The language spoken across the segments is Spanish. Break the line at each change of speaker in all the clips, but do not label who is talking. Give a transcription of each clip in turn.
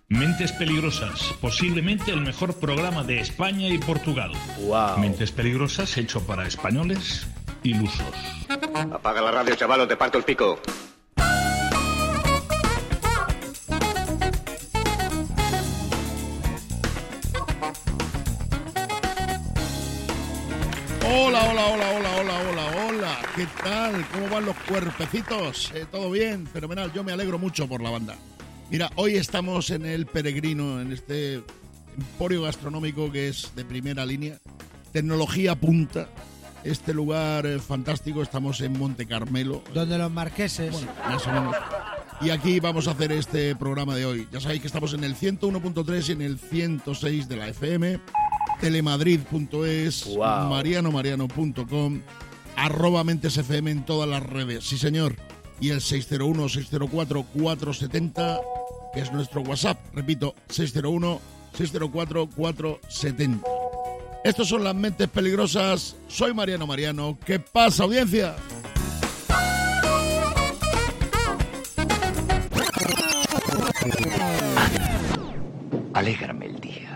Mentes Peligrosas, posiblemente el mejor programa de España y Portugal.
Wow.
Mentes Peligrosas hecho para españoles ilusos.
Apaga la radio, chaval, o te parto el pico.
Hola. ¿Qué tal? ¿Cómo van los cuerpecitos? ¿Todo bien? Fenomenal. Yo me alegro mucho por la banda. Mira, hoy estamos en El Peregrino, en este emporio gastronómico que es de primera línea. Tecnología punta. Este lugar fantástico. Estamos en Monte Carmelo.
Donde los marqueses.
Bueno, más o menos. Y aquí vamos a hacer este programa de hoy. Ya sabéis que estamos en el 101.3 y en el 106 de la FM. Telemadrid.es,
wow.
marianomariano.com, @mentesfm en todas las redes, sí señor, y el 601-604-470, que es nuestro WhatsApp, repito, 601-604-470. Estos son las Mentes Peligrosas, soy Mariano Mariano, ¿qué pasa, audiencia?
Alégrame el día.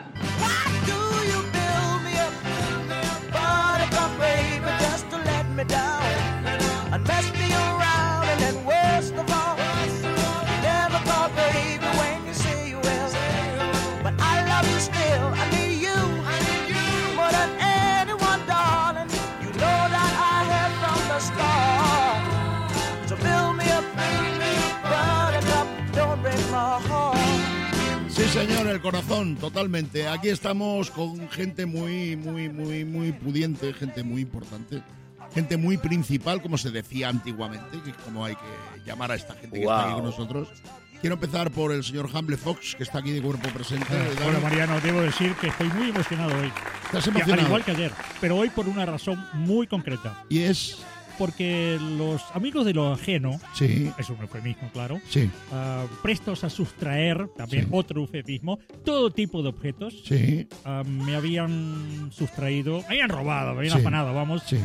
Sí, señor, el corazón, totalmente. Aquí estamos con gente muy pudiente, gente muy importante, gente muy principal, como se decía antiguamente, que es como hay que llamar a esta gente que está aquí con nosotros. Quiero empezar por el señor Humble Fox, que está aquí de cuerpo presente.
Bueno, Mariano, debo decir que estoy muy emocionado hoy.
¿Estás emocionado?
Al igual que ayer, pero hoy por una razón muy concreta.
¿Y es?
Porque los amigos de lo ajeno,
sí,
es un eufemismo, claro,
sí,
prestos a sustraer, también sí, otro eufemismo, todo tipo de objetos,
sí,
me habían sustraído, me habían robado, me habían afanado, vamos,
sí,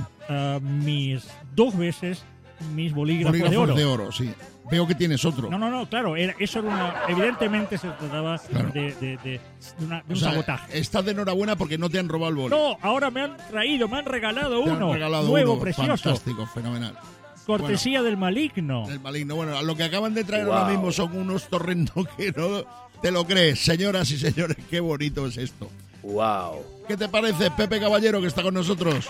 mis 2 veces mis bolígrafos de oro.
Sí. Veo que tienes otro.
No, claro, eso era evidentemente se trataba de un sabotaje.
Estás de enhorabuena porque no te han robado el boli.
No, ahora me han regalado uno, nuevo, precioso.
Fantástico, fenomenal.
Cortesía del maligno.
El maligno. Bueno, lo que acaban de traer ahora mismo son unos torrendos que no te lo crees. Señoras y señores, qué bonito es esto.
Wow.
¿Qué te parece, Pepe Caballero, que está con nosotros?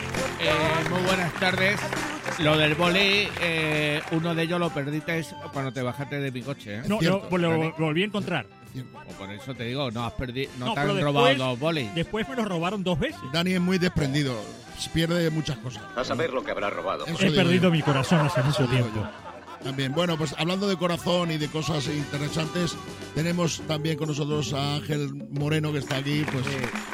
Muy buenas tardes. Lo del boli, uno de ellos lo perdiste cuando te bajaste de mi coche.
No, lo volví a encontrar.
O por eso te digo, no te han robado 2 bolis.
Después me los robaron 2 veces.
Dani es muy desprendido, pierde muchas cosas.
A saber lo que habrá robado.
He perdido mi corazón hace mucho tiempo.
También, bueno, pues hablando de corazón y de cosas interesantes, tenemos también con nosotros a Ángel Moreno, que está aquí, pues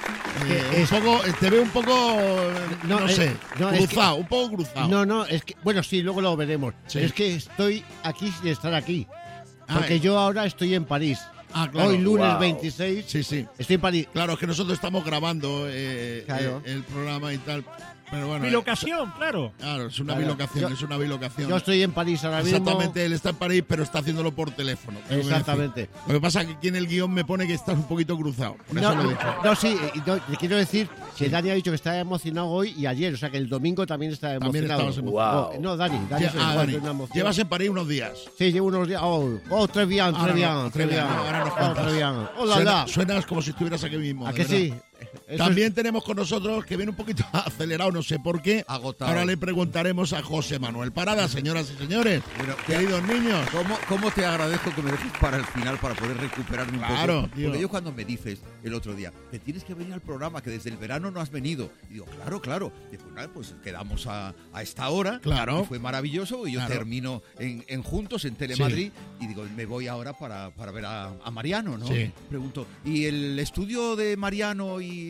te veo un poco, cruzado, un poco cruzado.
No, es que, bueno, sí, luego lo veremos. Sí. Es que estoy aquí sin estar aquí, porque yo ahora estoy en París.
Claro.
Hoy lunes 26,
sí.
Estoy en París.
Claro, es que nosotros estamos grabando el programa y tal. Pero bueno,
bilocación, claro.
Claro, es una bilocación, es una bilocación.
Yo estoy en París ahora mismo.
Exactamente, él está en París, pero está haciéndolo por teléfono.
Exactamente.
Lo que pasa es que aquí en el guión me pone que estás un poquito cruzado.
Le quiero decir que Dani ha dicho que está emocionado hoy y ayer, o sea que el domingo también está emocionado.
Wow.
No, Dani.
Dani. Llevas en París unos días.
Sí, llevo unos días. Très bien.
Ahora nos cuentas.
Hola.
Suenas como si estuvieras aquí mismo.
¿A que sí?
También tenemos con nosotros, que viene un poquito acelerado, no sé por qué.
Agotado.
Ahora le preguntaremos a José Manuel Parada, señoras y señores, queridos niños.
¿Cómo te agradezco que me dejes para el final para poder recuperarme un poco?
Tío.
Porque yo cuando me dices el otro día, que tienes que venir al programa, que desde el verano no has venido. Y digo, claro. Y pues quedamos a esta hora.
Claro.
Y fue maravilloso. Y yo termino en Juntos, en Telemadrid. Sí. Y digo, me voy ahora para ver a Mariano, ¿no?
Sí.
Pregunto, ¿y el estudio de Mariano y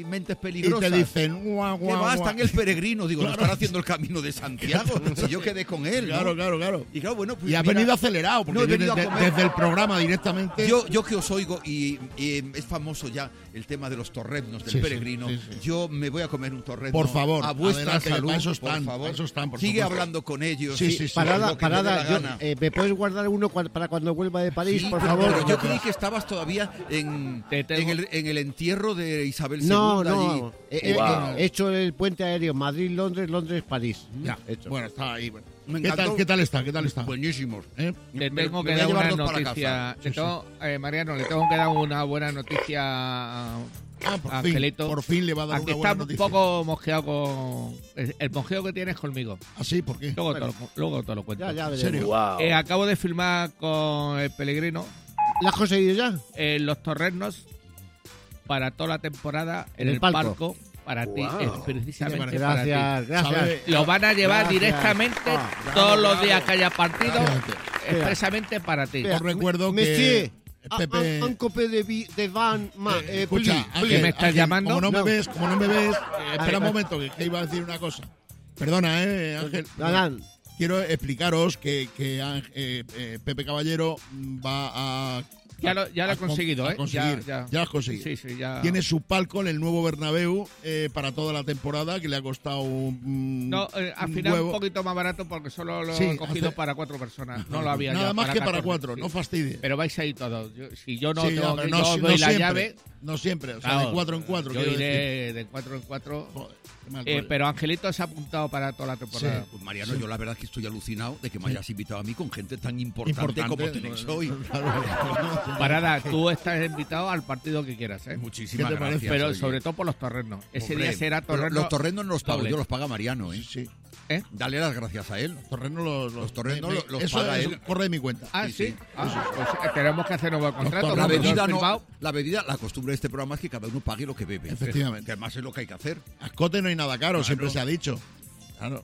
mentes
y
peligrosas.
te dicen, guau,
¿Qué
guau,
va?
guau.
Está en el peregrino. Digo,
Claro.
no estará haciendo el camino de Santiago. Si yo quedé con él, ¿no?
Claro.
Y claro, bueno, pues
Y has
mira,
venido acelerado, porque
no, he venido
vienes
a comer.
desde el programa directamente.
Yo que os oigo, y es famoso ya el tema de los torreznos del
Sí, sí,
peregrino.
sí.
Yo me voy a comer un torrezno.
Por favor,
a vuestra
adelante,
salud.
para eso
por
están,
favor.
para eso están, por
Sigue
supuesto.
hablando con ellos.
Sí.
lo que me dé la
Yo,
gana.
¿me puedes guardar uno para cuando vuelva de París,
Sí,
por
pero
favor?
yo creí que estabas todavía en el entierro de Isabel II.
No,
allí.
he hecho el puente aéreo Madrid-Londres, Londres-París.
Ya,
Hecho.
bueno, está ahí. Bueno.
Me
¿Qué
encantó.
tal está?
Buenísimos.
¿Eh?
Le
Me-
tengo
me
que
voy a
dar
llevar
una
dos para
noticia.
casa.
Mariano, le tengo que dar una buena noticia a
Por fin,
Angelito.
por fin le va a dar
Aunque
una buena
está un
noticia.
poco mosqueado con. El mosqueo que tienes conmigo.
¿Ah, sí? ¿Por qué?
Luego te lo cuento.
Ya
¿En
veremos.
serio?
Acabo de firmar con el Pellegrino
¿La has conseguido ya?
los torrenos para toda la temporada en
el
el
palco.
palco para ti, precisamente
Sí,
para ti.
Gracias.
¿Sabe?
Lo van a llevar
Gracias.
directamente
Ah,
todos los días que haya partido,
Fíjate.
expresamente para ti.
Os recuerdo
Monsieur,
que Pepe...
un copé de van,
escucha,
please,
Ángel,
¿Que me estás
Ángel,
llamando?
Como no me
No.
ves, espera un momento, que iba a decir una cosa. Perdona, Ángel.
Adán,
Quiero explicaros que Pepe Caballero va a...
Ya lo he conseguido,
a
¿eh?
conseguir. Ya lo has conseguido.
Sí, ya.
Tiene su palco en el nuevo Bernabéu para toda la temporada, que le ha costado un
No, al final
huevo.
un poquito más barato porque solo lo
Sí,
he cogido
hace-
para 4 personas. No lo había
Nada
ya
más que para
14,
4,
sí.
no fastidie.
Pero vais ahí todos. Si yo no
Sí, ya,
tengo
pero
que
no,
yo
no
doy la
siempre,
llave,
no siempre, o sea,
claro,
de 4 en 4.
yo iré de 4 en 4.
Joder, qué mal rollo.
Pero Angelito se ha apuntado para toda la temporada.
Sí.
Pues Mariano, yo la verdad es que estoy alucinado de que me hayas invitado a mí con gente tan importante,
Importante,
como tenéis hoy.
Parada, tú estás invitado al partido que quieras, ¿eh?
Muchísimas
¿Qué te parece?
gracias.
Pero
oye.
sobre todo por los torrenos. Ese
Hombre,
día será
pero
torreno.
los torrenos no los pago
doble.
yo, los paga Mariano, ¿eh?
Sí,
¿Eh?
Dale las gracias a él.
torrenos
Los torrenos los
eso
paga
es-
él.
corre de mi cuenta.
Ah,
Sí,
sí.
sí.
Pues tenemos que hacer nuevo contrato.
La
como yo he
bebida
firmado.
la costumbre de este programa es que cada uno pague lo que bebe.
Efectivamente.
Que además es lo que hay que hacer.
A escote no hay nada caro,
Claro.
siempre se ha dicho. Claro.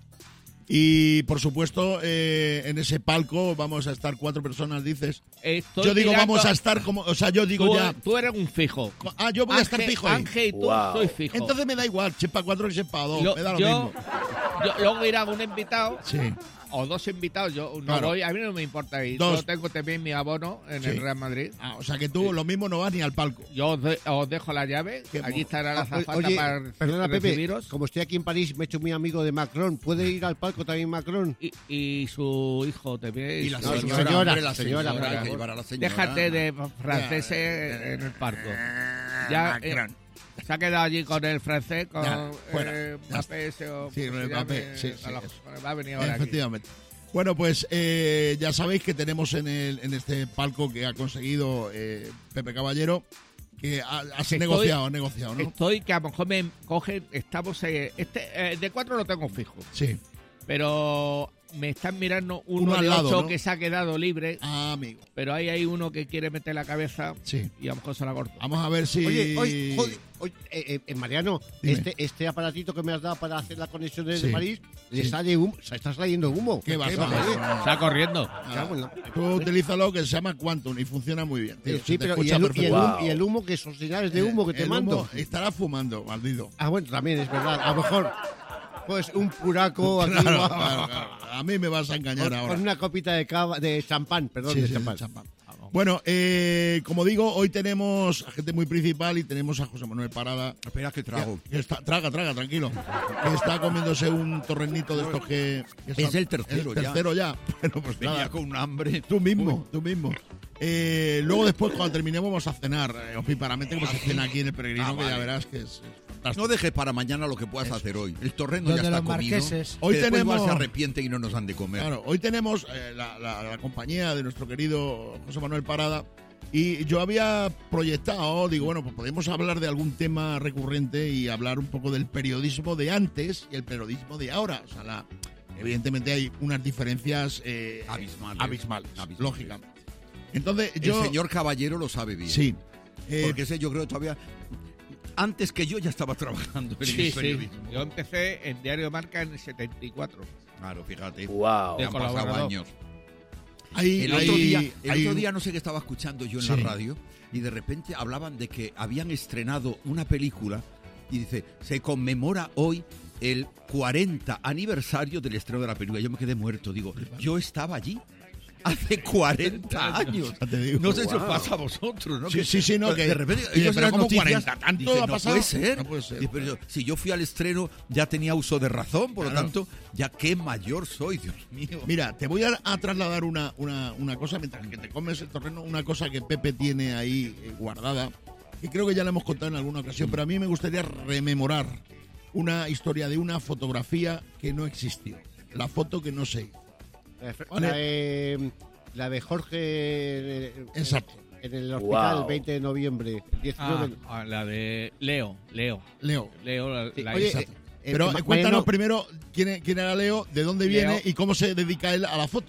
Y por supuesto, en ese palco vamos a estar 4 personas, dices.
Estoy
Yo digo,
mirando-
vamos a estar como. O sea, yo digo
Tú,
ya.
tú eres un fijo.
Yo voy a estar fijo ahí.
Ángel y tú soy fijo.
Entonces me da igual, si es para 4 que si es para 2. Me da lo mismo.
Luego irá un invitado
Sí.
o 2 invitados. Yo no
Claro.
voy, a mí no me importa ir.
2.
Yo tengo también mi abono en
Sí.
el Real Madrid.
O sea que tú lo mismo no vas ni al palco.
Yo os dejo la llave.
Qué
Allí
mono.
estará la azafata
oye,
para
perdona, Pepe,
recibiros.
como estoy aquí en París, me he hecho muy amigo de Macron. ¿Puede ir al palco también Macron?
Y su hijo también.
Y la
No,
señora,
señora,
hombre, la
señora,
señora, hay
por
que
favor.
llevar a la señora.
Déjate de franceses en el parco. Ya se ha quedado allí con el francés, con
Ya, fuera. Ya
Mbappé ese o
Sí,
como se
Mbappé,
llame,
sí,
a la-
eso.
va a venir ahora aquí.
Efectivamente. Bueno, pues ya sabéis que tenemos en este palco que ha conseguido Pepe Caballero, que has negociado, ¿no?
Estoy que a lo mejor me cogen, estamos de 4 lo tengo fijo,
Sí.
pero me están mirando
Uno
uno
al
de
lado,
8
¿no?
que se ha quedado libre,
Ah, amigo.
pero ahí hay uno que quiere meter la cabeza
Sí.
y a lo mejor se la corto.
Vamos a ver si...
Oye, Mariano,
Dime.
este aparatito que me has dado para hacer la conexión desde
Sí.
París, le
Sí.
sale humo, se está saliendo humo.
¿Qué vas a
va,
hacer?
Está corriendo.
Tú utilízalo, que se llama Quantum y funciona muy bien. Tío.
Sí,
Se te
pero
escucha perfecto.
y el humo, que son señales de humo que te
El
mando.
humo estará fumando, maldito.
Ah, bueno, también es verdad. A lo mejor, pues un puraco aquí,
Claro, claro. A mí me vas a engañar ahora.
con una copita de cava, de champán, perdón,
Sí,
de
sí,
champán.
champán. Bueno, como digo, hoy tenemos a gente muy principal y tenemos a José Manuel Parada.
Espera que trago.
Que está, traga, tranquilo. Que está comiéndose un torrenito de estos que
Es el tercero ya.
tercero ya. Bueno, pues
Venía
nada.
con un hambre.
Tú mismo. Luego después, cuando terminemos, vamos a cenar. Opíparamente, como se cena aquí en el Peregrino, que ya
vale.
verás que es fantástico.
No dejes para mañana lo que puedas hacer hoy. El torreno ya
Donde
está
los
comido.
marqueses.
Hoy
Que después
tenemos-
igual se arrepienten y no nos han de comer.
Claro, hoy tenemos la compañía de nuestro querido José Manuel Parada. Y yo había proyectado, digo, bueno, pues podemos hablar de algún tema recurrente y hablar un poco del periodismo de antes y el periodismo de ahora. O sea, evidentemente hay unas diferencias abismales, lógicamente. Entonces, yo...
El señor Caballero lo sabe bien.
Sí.
Porque ese yo creo que todavía... Antes que yo ya estaba trabajando en
Sí,
el
sí.
periodismo.
Yo empecé en Diario Marca en el 74.
Claro, fíjate.
Wow.
Ya han pasado
colaborador.
años.
hay-
El
hay-
otro día no sé qué estaba escuchando yo en
Sí.
la radio y de repente hablaban de que habían estrenado una película y dice, se conmemora hoy el 40 aniversario del estreno de la película. Yo me quedé muerto, digo, yo estaba allí hace 40 años. No sé si os pasa a vosotros, ¿no?
Sí, no, que
de repente
pero como 40, ¿tanto
dice,
ha
no
pasado?
puede ser.
No puede ser.
Dice, pero si yo fui al estreno ya tenía uso de razón, por lo tanto, ya qué mayor soy, Dios mío.
Mira, te voy a trasladar una cosa, mientras que te comes el terreno, una cosa que Pepe tiene ahí guardada, que creo que ya la hemos contado en alguna ocasión, pero a mí me gustaría rememorar una historia de una fotografía que no existió, la foto que no se hizo.
La de Jorge
Exacto.
en el hospital el 20 de noviembre. El 19
la de Leo.
Sí,
La
oye,
hija.
Pero
Mariano,
cuéntanos primero quién era Leo, de dónde viene
Leo.
y cómo se dedica él a la foto.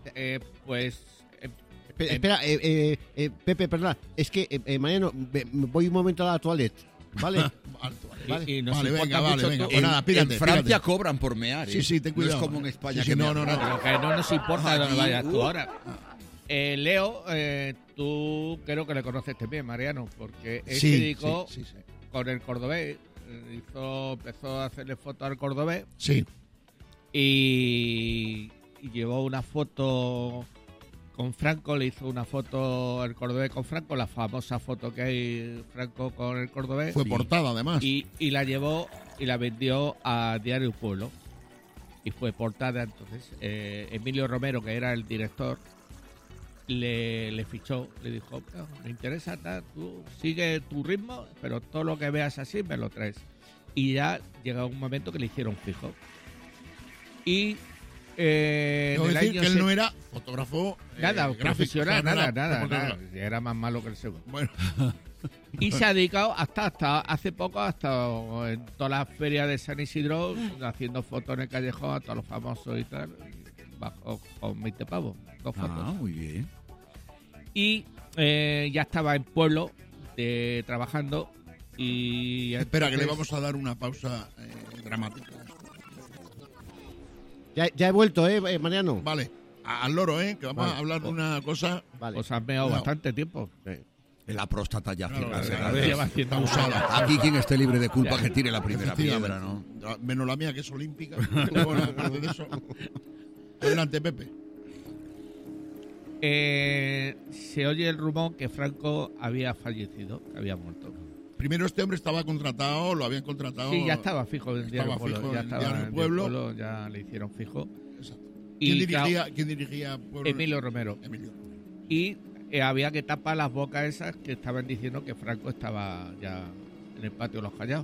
Espera, Pepe, perdón. Es que, Mariano, me voy un momento a la toilette, ¿vale?
Y nos
Vale,
importa
venga,
mucho
venga.
tú-
Pues nada,
En
pírate.
Francia cobran por mear, ¿eh?
Sí, ten cuidado.
No es como en España.
Sí,
que
no.
Pero que no nos importa de dónde
Allí,
vayas tú ahora. Leo, tú creo que le conoces también, Mariano, porque él se dedicó
sí.
con el cordobés, empezó a hacerle fotos al cordobés
Sí.
y llevó una foto con Franco, le hizo una foto al cordobés con Franco, la famosa foto que hay Franco con el cordobés.
Fue portada, además.
Y la llevó y la vendió a Diario Pueblo. Y fue portada, entonces Emilio Romero, que era el director, le fichó, le dijo, "No, me interesa, tú sigue tu ritmo, pero todo lo que veas así me lo traes". Y ya llegó un momento que le hicieron fijo. Y
Tengo que decir que él no era fotógrafo
nada,
gráfico,
profesional,
o sea,
nada. Era más malo que el segundo.
Bueno,
Y se ha dedicado hasta hace poco, hasta en todas las ferias de San Isidro, haciendo fotos en el callejón a todos los famosos y tal, bajo con 20 pavos, 2 fotos.
Ah, muy bien.
Y ya estaba en Pueblo trabajando y...
espera, que le
entonces-
vamos a dar una pausa dramática.
Ya he vuelto, Mariano.
Vale, al loro, que vamos
Vale.
a hablar de una cosa.
Vale.
Pues han meado
Cuidado.
bastante tiempo.
En la próstata ya
Claro,
hace
claro,
rato.
lleva haciendo
usada.
Aquí quien esté libre de culpa
Ya.
que tire la primera
Efectivamente.
piedra, ¿no?
Menos la mía, que es olímpica. Pero bueno, aparte de eso. Adelante, Pepe.
Se oye el rumor que Franco había fallecido, que había muerto.
Primero, este hombre estaba contratado, lo habían contratado.
Sí, ya estaba fijo en Diario
Estaba
Pueblo.
fijo
Ya
en
estaba
Diario
en
Pueblo.
Pueblo, ya le hicieron fijo.
Exacto.
Y
¿Quién dirigía Pueblo?
Emilio Romero.
Emilio.
Y había que tapar las bocas esas que estaban diciendo que Franco estaba ya en el patio de los Callados.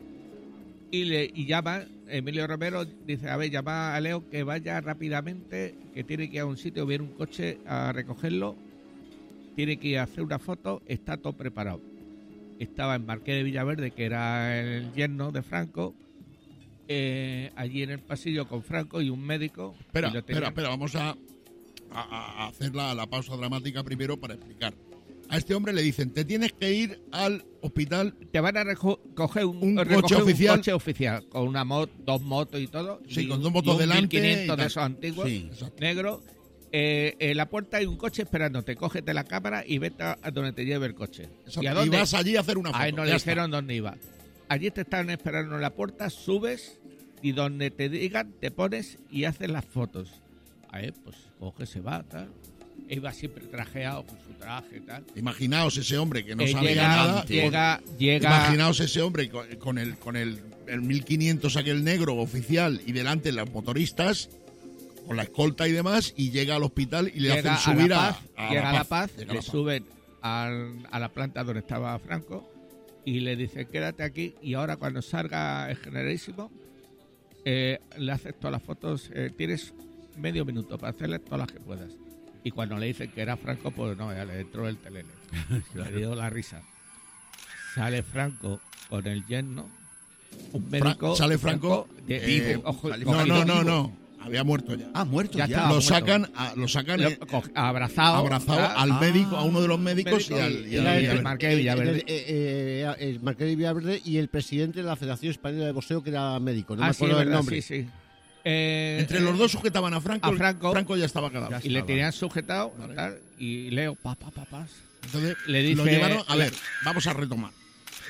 Y llama, Emilio Romero dice, a ver, llama a Leo que vaya rápidamente, que tiene que ir a un sitio, viene un coche a recogerlo, tiene que ir a hacer una foto, está todo preparado. Estaba en Marqués de Villaverde, que era el yerno de Franco, allí en el pasillo con Franco y un médico.
Espera,
y lo tenían-
vamos a hacer la pausa dramática primero para explicar. A este hombre le dicen, te tienes que ir al hospital.
Te van a coger
Un
recoger
coche oficial.
coche oficial con una dos motos y todo.
Sí,
y
con
un-
dos motos
y un
delante
1500
y
de
tal.
esos antiguos,
Sí.
Exacto.
negros. En la puerta hay un coche esperándote. Cógete la cámara y vete a donde te lleve el coche.
Exacto.
¿Y a
Y
dónde?
vas allí a hacer una foto.
A él no
Ya
le
está.
dijeron dónde iba. Allí te están esperando en la puerta, subes y donde te digan te pones y haces las fotos. A él, pues coge, se va, tal. Iba siempre trajeado con su traje, tal.
Imaginaos ese hombre que no sabía
llega,
nada.
llega.
Imaginaos ese hombre con el 1500 aquel negro oficial y delante los motoristas con la escolta y demás, y llega al hospital y le
Llega
hacen subir
a La Paz, llega a La Paz,
Llega a
le
La Paz.
suben a la planta donde estaba Franco y le dicen quédate aquí y ahora cuando salga el generalísimo le haces todas las fotos, tienes medio minuto para hacerle todas las que puedas. Y cuando le dicen que era Franco, pues no, ya le entró el telele. Le dio la risa. Sale Franco con el yerno, un médico.
sale Franco,
vivo,
no. Había muerto ya.
Ah, muerto
Ya
ya.
estaba.
Lo
muerto.
sacan
abrazado
al médico, a uno de los médicos
médico,
y al
el Marqués de Villaverde.
El Marqués de Villaverde y el presidente de la Federación Española de Boxeo, que era médico. No me
sí,
acuerdo del
verdad,
nombre.
sí.
entre los dos sujetaban a Franco.
Franco
ya estaba cagado.
Y le tenían sujetado,
Vale.
tal, y Leo,
Entonces
le dice-
lo llevaron. A ver, vamos a retomar.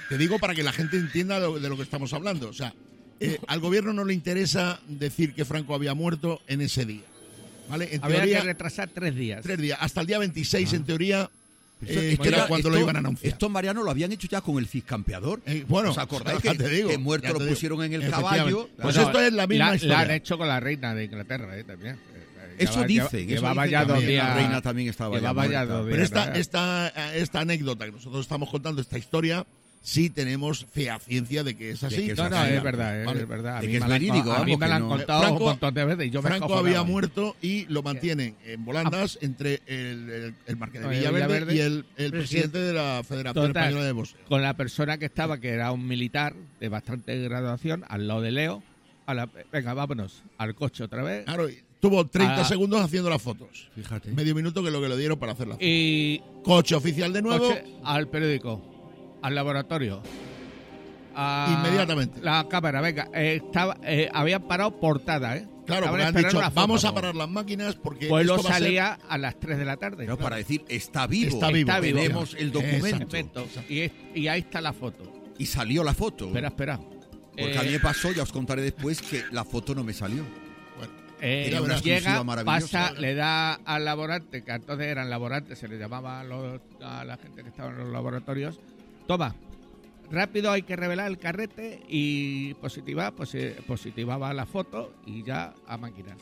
te digo para que la gente entienda de lo que estamos hablando. O sea, al gobierno no le interesa decir que Franco había muerto en ese día. ¿Vale? En
había
teoría,
que retrasar 3 días.
3 días. Hasta el día 26, en teoría, que era cuando lo iban a anunciar.
Esto, Mariano, lo habían hecho ya con el Ciscampeador.
Bueno,
¿os acordáis
te digo,
que muerto lo pusieron en el caballo?
Pues esto es la misma historia.
La han hecho con la reina de Inglaterra también.
Eso dicen.
Llevaba ya 2 días.
La reina también estaba ya muerta.
Pero esta anécdota que nosotros estamos contando, esta historia, sí tenemos fe a ciencia de que es así.
No, es verdad, ¿vale? Es verdad.
De que es verídico.
A mí me la han contado un montón de veces. Y yo
Franco había muerto y lo mantienen en volandas entre el Marqués de Villaverde y el presidente de la Federación Española de Boxeo.
Con la persona que estaba, que era un militar de bastante graduación, al lado de Leo. Venga, vámonos al coche otra vez.
Claro, tuvo 30 segundos haciendo las fotos.
Fíjate.
Medio minuto que es lo que le dieron para hacer las fotos.
Y
coche oficial de nuevo.
Al periódico. Al laboratorio.
Inmediatamente.
La cámara, venga. Habían parado portada,
Claro, porque han dicho, vamos a parar las máquinas porque
pues
esto
lo salía
a ser...
a las 3 de la tarde.
No, para decir, está vivo.
Está vivo.
Tenemos el documento.
Exacto. Y ahí está la foto.
Y salió la foto.
Espera.
Porque a mí me pasó, ya os contaré después, que la foto no me salió.
Era una llega, pasa, le da al laborante, que entonces eran laborantes, se le llamaba a la gente que estaba en los laboratorios. Toma, rápido, hay que revelar el carrete y positivaba la foto y ya a máquinas.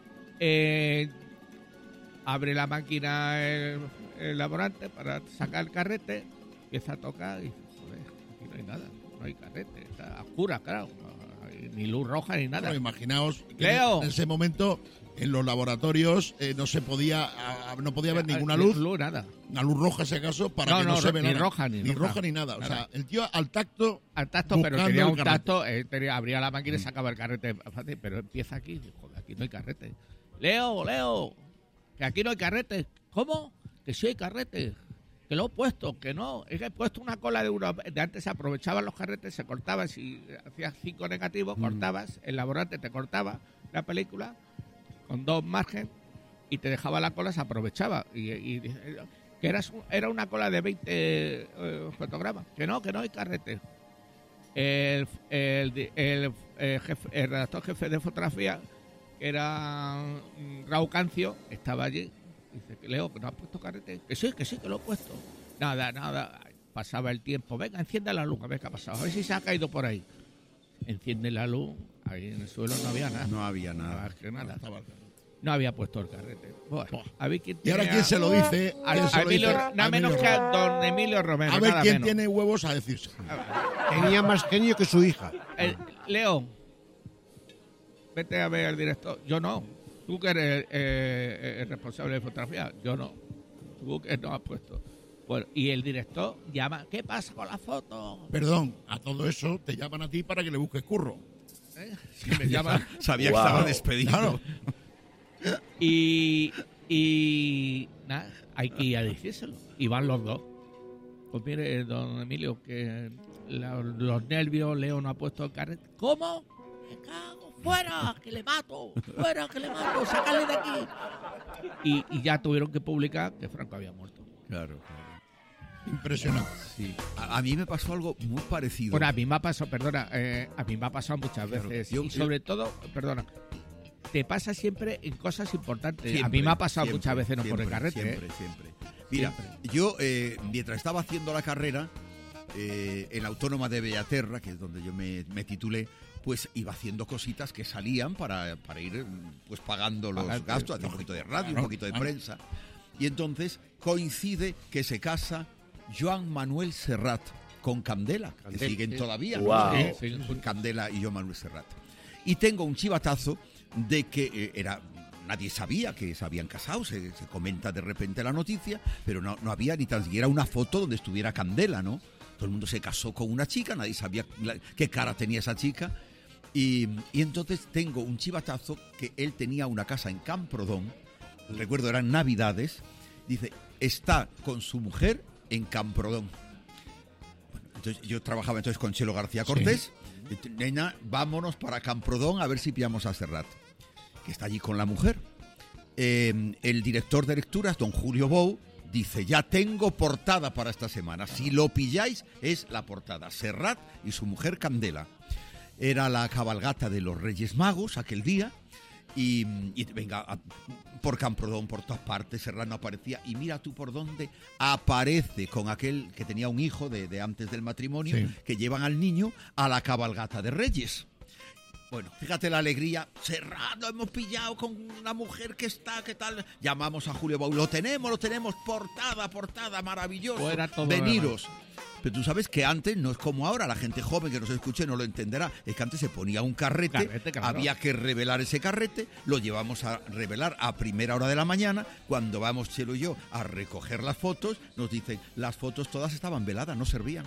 Abre la máquina el laborante para sacar el carrete, empieza a tocar y dice, joder, aquí no hay nada, no hay carrete, está a oscura, claro, ni luz roja ni nada.
Bueno, imaginaos que
Leo.
en ese momento en los laboratorios no podía haber ninguna luz.
Nada.
Una luz roja, si acaso, para que no se vea
ni
nada.
Roja, ni
roja ni nada. O sea, el tío al tacto,
pero tenía un tacto, abría la máquina y sacaba el carrete fácil, pero empieza aquí, joder, aquí no hay carrete. Leo, que aquí no hay carrete. ¿Cómo? Que sí hay carrete. Que lo he puesto, que no. Es que he puesto una cola de uno. De antes se aprovechaban los carretes, se cortaban. Si hacías 5 negativos, cortabas. El laborante te cortaba la película con 2 margen y te dejaba la cola, se aprovechaba. Y que era una cola de 20 fotogramas. Que no hay carrete. El redactor jefe de fotografía, que era Raúl Cancio, estaba allí. Dice, Leo, que no has puesto carrete. Que sí, que lo he puesto. Nada. Pasaba el tiempo. Venga, enciende la luz, a ver qué ha pasado. A ver si se ha caído por ahí. Enciende la luz. Ahí en el suelo no había nada.
No había nada.
No había puesto el carrete. Bueno, a ver quién
¿Y ahora quién se lo dice?
Nada menos que a don Emilio Romero.
A ver quién tiene huevos a decirse.
Tenía más genio que su hija.
Leo, vete a ver al director. Yo no. Tú que eres el responsable de fotografía, yo no. Tú que no has puesto. Bueno, y el director llama, ¿qué pasa con la foto?
Perdón, a todo eso te llaman a ti para que le busques curro.
Si me llaman.
Sabía que estaba despedido.
Claro.
Y nada, hay que ir a decírselo. Y van los dos. Pues mire, don Emilio, que los nervios, Leo no ha puesto el carrete. ¿Cómo? Me cago. ¡Fuera, que le mato! ¡Sácale de aquí! Y ya tuvieron que publicar que Franco había muerto.
Claro.
Impresionante.
Sí. A mí me pasó algo muy parecido.
Bueno, a mí me ha pasado, a mí me ha pasado muchas veces. Y sobre todo, te pasa siempre en cosas importantes.
Siempre,
a mí me ha pasado
siempre,
muchas veces, no por el carrete.
Siempre. Mira, yo, mientras estaba haciendo la carrera, en la Autónoma de Bellaterra, que es donde yo me titulé, pues iba haciendo cositas que salían para ir pues pagando los gastos, hacer un poquito de radio, un poquito de prensa. Y entonces coincide que se casa Joan Manuel Serrat con Candela, que siguen todavía,
wow.
¿no? Sí, Candela y Joan Manuel Serrat. Y tengo un chivatazo de que nadie sabía que se habían casado, se comenta de repente la noticia, pero no había ni tan siquiera una foto donde estuviera Candela, ¿no? Todo el mundo se casó con una chica, nadie sabía qué cara tenía esa chica. Y entonces tengo un chivatazo que él tenía una casa en Camprodón, recuerdo eran Navidades, dice, está con su mujer en Camprodón. Bueno, entonces yo trabajaba entonces con Chelo García Cortés, sí. Nena, vámonos para Camprodón a ver si pillamos a Serrat, que está allí con la mujer. El director de lecturas, don Julio Bou, dice, ya tengo portada para esta semana. Si lo pilláis, es la portada. Serrat y su mujer Candela. Era la cabalgata de los Reyes Magos aquel día. Y venga, por Camprodón, por todas partes, Serrat no aparecía. Y mira tú por dónde aparece con aquel que tenía un hijo de antes del matrimonio, sí, que llevan al niño a la cabalgata de Reyes. Bueno, fíjate la alegría. Serrat, lo hemos pillado con una mujer que está, ¿qué tal? Llamamos a Julio Bau. Lo tenemos, portada, maravilloso. Veniros. Pero tú sabes que antes no es como ahora, la gente joven que nos escuche no lo entenderá, es que antes se ponía un carrete, claro. Había que revelar ese carrete, lo llevamos a revelar a primera hora de la mañana, cuando vamos Chelo y yo a recoger las fotos, nos dicen, las fotos todas estaban veladas, no servían.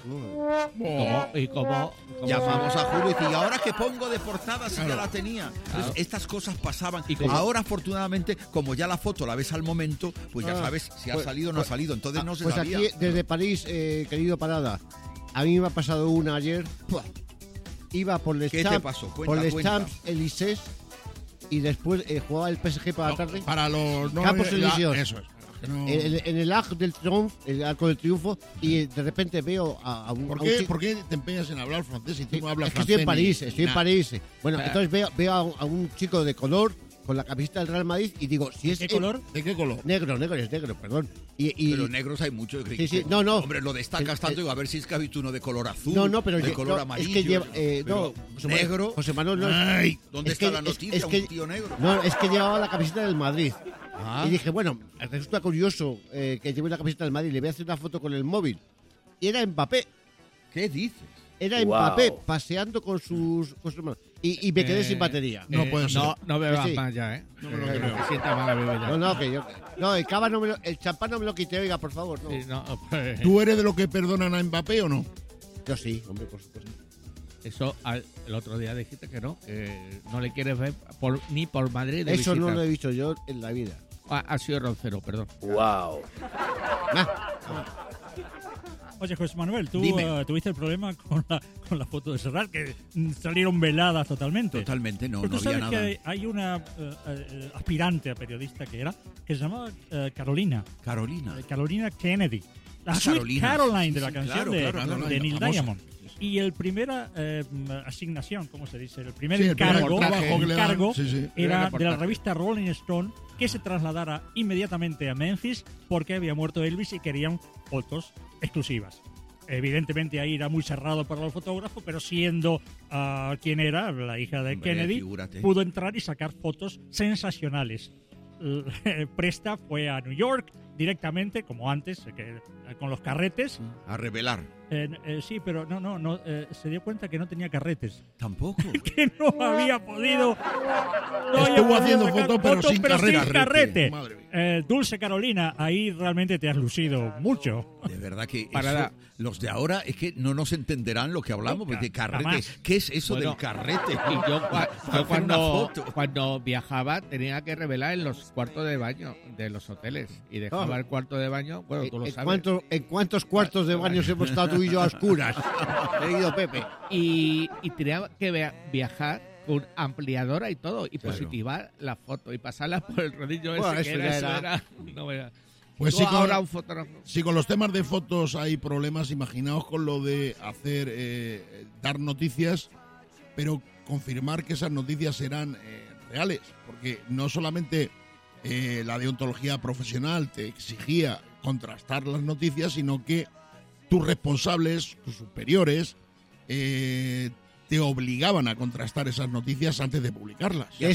¿Y cómo?
Llamamos a Julio y dice, ¿y ahora qué pongo de portada si ya la tenía? Entonces, estas cosas pasaban. Ahora, afortunadamente, como ya la foto la ves al momento, pues ya sabes si ha salido o no ha salido, entonces no se sabía.
Pues aquí, desde París, querido Parada, a mí me ha pasado una ayer. Iba por el Champs-Élysées y después jugaba el PSG para la tarde.
Para los
Campos Elíseos.
Eso es. No.
En el Arc del Triomphe, el Arco del Triunfo, y de repente veo a un...
¿Por qué te empeñas en hablar francés si tú no hablas francés?
Es que estoy en París. Bueno, entonces veo a un chico de color con la camiseta del Real Madrid y digo, si es...
¿Qué color?
¿De qué color?
Negro, perdón.
Pero negros hay muchos.
Sí, no.
Hombre, lo destacas tanto, digo, a ver si es que has visto uno de color azul,
pero
de color amarillo.
Es que lleva,
negro.
José Manuel no
es... ¿Dónde está la noticia? Un tío negro.
No, es que llevaba la camiseta del Madrid. Y dije, bueno, resulta curioso que lleve la camiseta del Madrid, le voy a hacer una foto con el móvil. Y era Mbappé.
¿Qué dices?
Era Mbappé paseando con sus manos. Y me quedé sin batería.
No puede ser.
No bebas más ya, ¿eh?
No me lo creo.
Me sienta mal a beber ya.
No, que yo... No, el cava el champán no me lo quité, oiga, por favor. No.
Sí, pues...
¿Tú eres de lo que perdonan a Mbappé o no?
Yo sí, hombre, por supuesto.
Eso el otro día dijiste que no le quieres ver ni por Madrid de
Eso
visita.
no lo he visto yo en la vida.
Ha sido Roncero, perdón.
Wow.
Oye, José Manuel, tú tuviste el problema con la foto de Serrat, que salieron veladas totalmente.
Totalmente, no
había
había
nada. Que hay una aspirante a periodista que se llamaba Carolina. Carolina Kennedy. La Sweet Caroline de la canción de Neil Diamond. Y el primera asignación, ¿cómo se dice? El primer encargo era de la revista Rolling Stone que se trasladara inmediatamente a Memphis porque había muerto Elvis y querían fotos exclusivas. Evidentemente ahí era muy cerrado para los fotógrafos, pero siendo quien era, la hija de Kennedy, pudo entrar y sacar fotos sensacionales. Presta fue a New York directamente, como antes, con los carretes.
A revelar.
Sí, pero no se dio cuenta que no tenía carretes.
Tampoco.
Que no había podido.
Estuvo haciendo fotos, pero sin
carrete. Dulce Carolina, ahí realmente te has lucido mucho.
De verdad que los de ahora es que no nos entenderán lo que hablamos, porque carrete,
jamás.
¿Qué es eso del carrete?
Y yo cuando viajaba tenía que revelar en los cuartos de baño de los hoteles y dejaba el cuarto de baño, bueno, tú lo sabes.
¿En cuántos cuartos de baño hemos estado tú y yo a oscuras, querido Pepe?
Y tenía que viajar con ampliadora y todo, y positivar la foto y pasarla por el rodillo ese que era. No veas.
Pues si con los temas de fotos hay problemas, imaginaos con lo de hacer, dar noticias, pero confirmar que esas noticias serán reales, porque no solamente la deontología profesional te exigía contrastar las noticias, sino que tus responsables, tus superiores, te obligaban a contrastar esas noticias antes de publicarlas.
De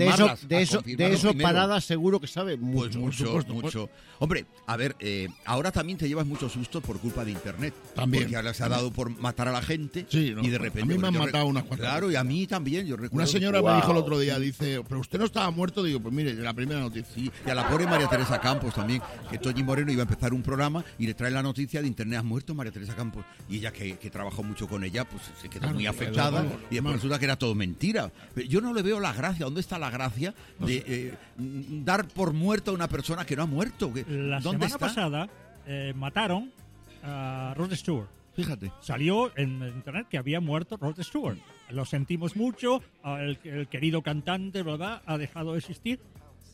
eso Parada seguro que sabe mucho.
Pues mucho. Hombre, a ver, ahora también te llevas mucho susto por culpa de Internet.
También.
Porque ahora se ha dado por matar a la gente
y
de repente...
A mí me han matado unas cuantas.
Claro, y a mí también, yo recuerdo.
Una señora me dijo el otro día, dice, pero usted no estaba muerto. Digo, pues mire, la primera noticia.
Sí, y a la pobre María Teresa Campos también, que Toñi Moreno iba a empezar un programa y le trae la noticia de Internet, has muerto María Teresa Campos. Y ella, que trabajó mucho con ella, pues se quedó muy afectada. Y después resulta que era todo mentira. Yo no le veo la gracia. ¿Dónde está la gracia de dar por muerto a una persona que no ha muerto?
La semana pasada mataron a Rod Stewart.
Fíjate.
Salió en internet que había muerto Rod Stewart. Lo sentimos mucho. El querido cantante, ¿verdad?, ha dejado de existir.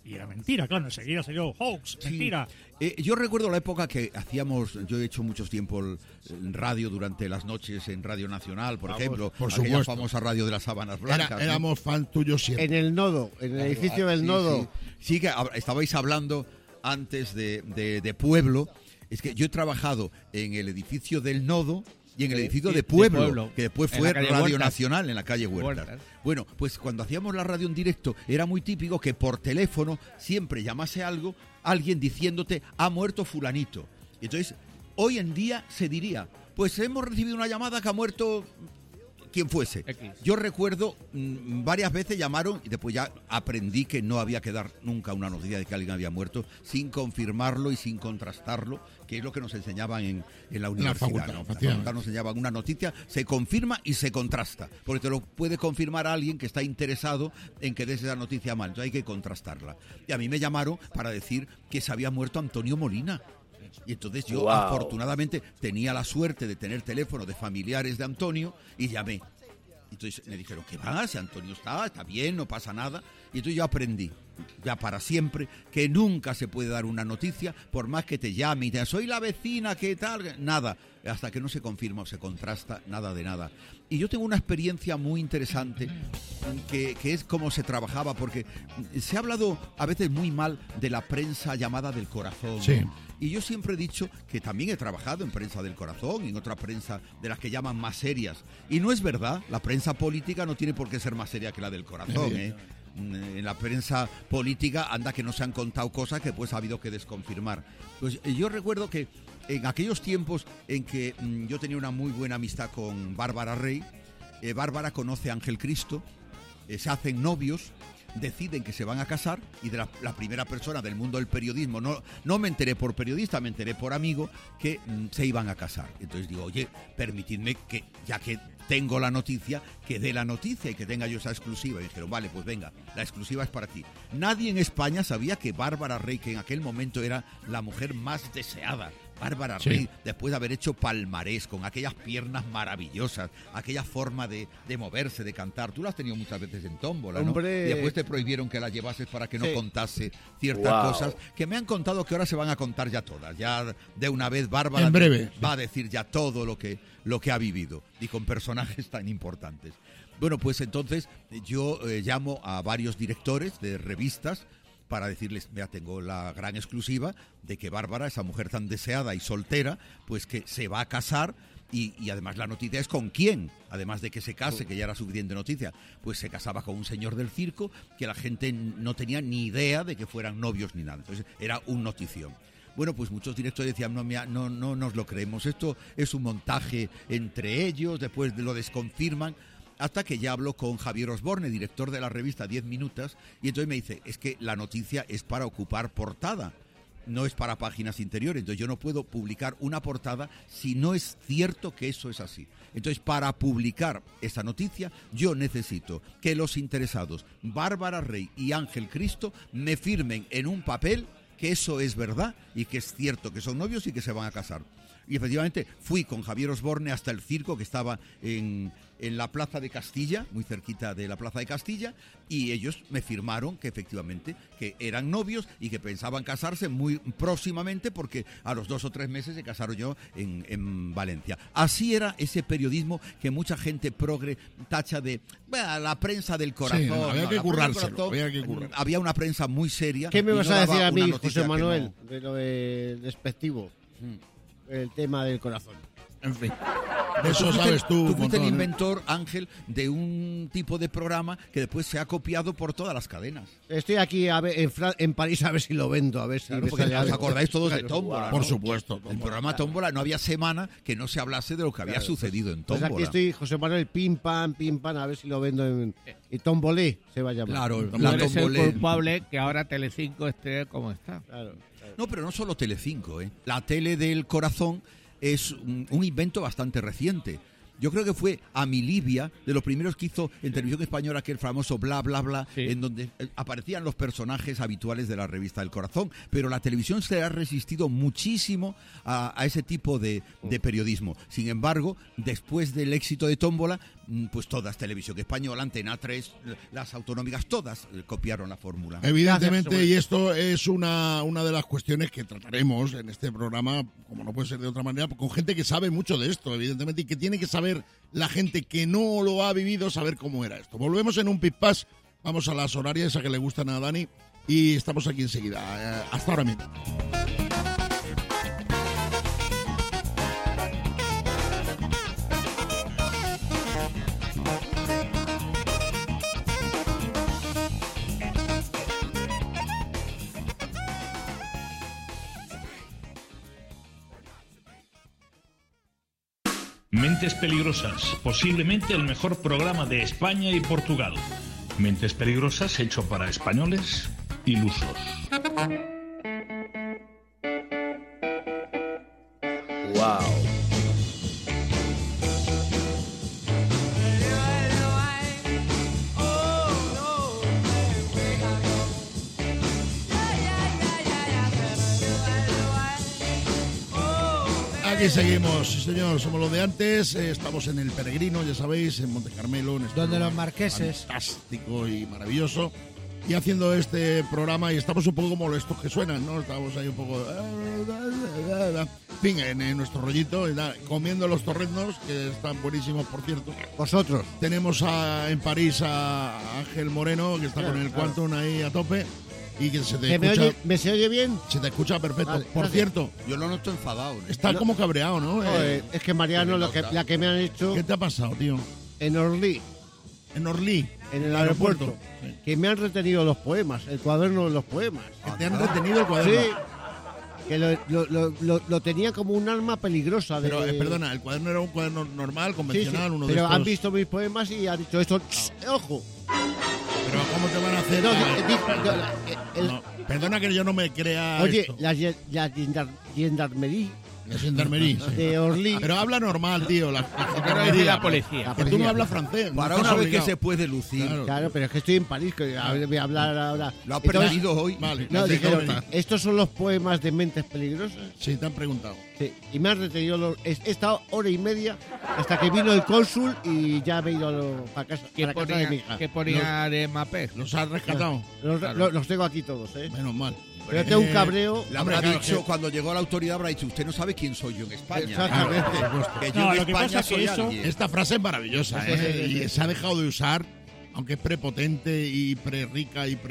Y era mentira, claro, enseguida salió hoax, mentira.
Yo recuerdo la época que yo he hecho mucho tiempo el radio durante las noches en Radio Nacional, por ejemplo,
por
aquella
supuesto.
famosa radio de las Sábanas Blancas.
Éramos fan tuyos siempre.
En el Nodo, en el edificio del Nodo.
Sí, que estabais hablando antes de Pueblo. Es que yo he trabajado en el edificio del Nodo y en el edificio de Pueblo, que después fue Radio Huertas. Nacional en la calle Huertas. Bueno, pues cuando hacíamos la radio en directo era muy típico que por teléfono siempre llamase alguien diciéndote ha muerto fulanito. Y entonces, hoy en día se diría, pues hemos recibido una llamada que ha muerto quien fuese. X. Yo recuerdo varias veces llamaron y después ya aprendí que no había que dar nunca una noticia de que alguien había muerto sin confirmarlo y sin contrastarlo, que es lo que nos enseñaban en la universidad. La facultad nos enseñaban una noticia, se confirma y se contrasta, porque te lo puede confirmar alguien que está interesado en que des esa noticia mal, entonces hay que contrastarla. Y a mí me llamaron para decir que se había muerto Antonio Molina. Y entonces yo afortunadamente tenía la suerte de tener teléfono de familiares de Antonio y llamé. Entonces me dijeron, ¿qué va? Si Antonio está bien, no pasa nada. Y entonces yo aprendí, ya para siempre, que nunca se puede dar una noticia, por más que te llame y te diga, soy la vecina, ¿qué tal? Nada, hasta que no se confirma o se contrasta, nada de nada. Y yo tengo una experiencia muy interesante, que es cómo se trabajaba, porque se ha hablado a veces muy mal de la prensa llamada del corazón.
Sí.
Y yo siempre he dicho que también he trabajado en prensa del corazón y en otra prensa de las que llaman más serias. Y no es verdad, la prensa política no tiene por qué ser más seria que la del corazón, En la prensa política anda que no se han contado cosas que pues ha habido que desconfirmar. Pues yo recuerdo que en aquellos tiempos en que yo tenía una muy buena amistad con Bárbara Rey, Bárbara conoce a Ángel Cristo, se hacen novios, deciden que se van a casar y de la primera persona del mundo del periodismo, no me enteré por periodista, me enteré por amigo que se iban a casar. Entonces digo, oye, permitidme que, ya que tengo la noticia, que dé la noticia y que tenga yo esa exclusiva. Y dijeron, vale, pues venga, la exclusiva es para ti. Nadie en España sabía que Bárbara Rey, que en aquel momento era la mujer más deseada, Bárbara Rey, después de haber hecho palmarés con aquellas piernas maravillosas, aquella forma de moverse, de cantar. Tú la has tenido muchas veces en tómbola, ¿no?
Hombre.
Y después te prohibieron que la llevases para que no contase ciertas cosas que me han contado que ahora se van a contar ya todas. Ya de una vez Bárbara
en breve
va a decir ya todo lo que ha vivido y con personajes tan importantes. Bueno, pues entonces yo llamo a varios directores de revistas para decirles, mira, tengo la gran exclusiva de que Bárbara, esa mujer tan deseada y soltera, pues que se va a casar y además la noticia es con quién, además de que se case, que ya era suficiente noticia, pues se casaba con un señor del circo que la gente no tenía ni idea de que fueran novios ni nada, entonces era un notición. Bueno, pues muchos directores decían, no nos lo creemos, esto es un montaje entre ellos, después lo desconfirman, hasta que ya hablo con Javier Osborne, director de la revista 10 Minutos, y entonces me dice, es que la noticia es para ocupar portada, no es para páginas interiores, entonces yo no puedo publicar una portada si no es cierto que eso es así. Entonces, para publicar esa noticia, yo necesito que los interesados, Bárbara Rey y Ángel Cristo, me firmen en un papel que eso es verdad y que es cierto que son novios y que se van a casar. Y efectivamente fui con Javier Osborne hasta el circo que estaba en la Plaza de Castilla, muy cerquita de la Plaza de Castilla, y ellos me firmaron que efectivamente que eran novios y que pensaban casarse muy próximamente porque a los 2 o 3 meses se casaron yo en Valencia. Así era ese periodismo que mucha gente progre tacha de la prensa del corazón.
Sí, había que currárselo.
Había una prensa muy seria.
¿Qué me vas a decir a mí, José Manuel, de lo despectivo? El tema del corazón.
En fin. De eso sabes tú.
Tú fuiste el inventor, Ángel, de un tipo de programa que después se ha copiado por todas las cadenas.
Estoy aquí en París a ver si lo vendo, a ver si
claro, porque os acordáis todos de Tómbola, ¿no?
Por supuesto.
El programa Tómbola, no había semana que no se hablase de lo que había sucedido en Tómbola.
Pues aquí estoy, José Manuel, pim pam, a ver si lo vendo y Tombolé se va a llamar.
Claro,
la Tombolé. Es el culpable que ahora Telecinco esté como está.
Claro.
No, pero no solo Telecinco, La tele del corazón es un invento bastante reciente. Yo creo que fue Amilibia, de los primeros que hizo en televisión española, aquel famoso Bla, Bla, Bla, sí, en donde aparecían los personajes habituales de la revista del corazón. Pero la televisión se ha resistido muchísimo a ese tipo de periodismo. Sin embargo, después del éxito de Tómbola, pues todas, Televisión Española, Antena 3, las autonómicas, todas copiaron la fórmula.
Evidentemente, y esto es una de las cuestiones que trataremos en este programa, como no puede ser de otra manera, con gente que sabe mucho de esto, evidentemente, y que tiene que saber la gente que no lo ha vivido, saber cómo era esto. Volvemos en un pip-pas, vamos a las horarias, a que le gustan a Dani, y estamos aquí enseguida. Hasta ahora mismo.
Mentes Peligrosas, posiblemente el mejor programa de España y Portugal. Mentes Peligrosas hecho para españoles ilusos.
Wow.
Aquí seguimos, sí señor, somos los de antes, estamos en El Peregrino, ya sabéis, en Monte Carmelo, en este
donde los marqueses.
Fantástico y maravilloso, y haciendo este programa, y estamos un poco como estos que suenan, ¿no? Estamos ahí un poco... En fin, en nuestro rollito, comiendo los torreznos, que están buenísimos, por cierto.
Vosotros.
Tenemos en París a Ángel Moreno, que está con el Quantum ahí a tope. Y que se te escucha,
¿Me se oye bien?
Se te escucha perfecto. Vale,
por cierto,
yo no noto enfadado.
Está como cabreado, ¿no?
Es que Mariano, la que me han hecho...
¿Qué te ha pasado, tío?
En Orly.
¿En Orly?
En el aeropuerto. Sí. Que me han retenido los poemas, el cuaderno de los poemas.
¿Que te han retenido el cuaderno?
Sí. Que lo tenía como un arma peligrosa.
Pero, perdona, ¿el cuaderno era un cuaderno normal, convencional?
Sí.
Uno
pero
de estos...
han visto mis poemas y han dicho esto, ¡ojo!
Pero ¿cómo te van a hacer? No, perdona que yo no me crea.
Oye,
esto.
la gendarmería.
La gendarmería. Sí.
De Orly.
Pero habla normal, tío. La
policía.
Que tú no hablas francés.
Para una vez que se puede lucir.
Claro, pero es que estoy en París, que voy a hablar ahora.
Lo ha aprendido hoy.
Vale.
No, dijeron, ¿estos son los poemas de Mentes Peligrosas?
Sí, te han preguntado.
Sí, y me han retenido he estado hora y media hasta que vino el cónsul y ya me he ido para casa, casa de mi hija.
¿Qué ponía de Mapé?
¿Los has rescatado?
Los tengo aquí todos,
Menos mal.
Pero tengo un cabreo.
Le habrá dicho, cuando llegó a la autoridad, habrá dicho, usted no sabe quién soy yo en España.
Exactamente.
Que yo en España soy
alguien. Esta frase es maravillosa, y se ha dejado de usar, aunque es prepotente y pre-rica y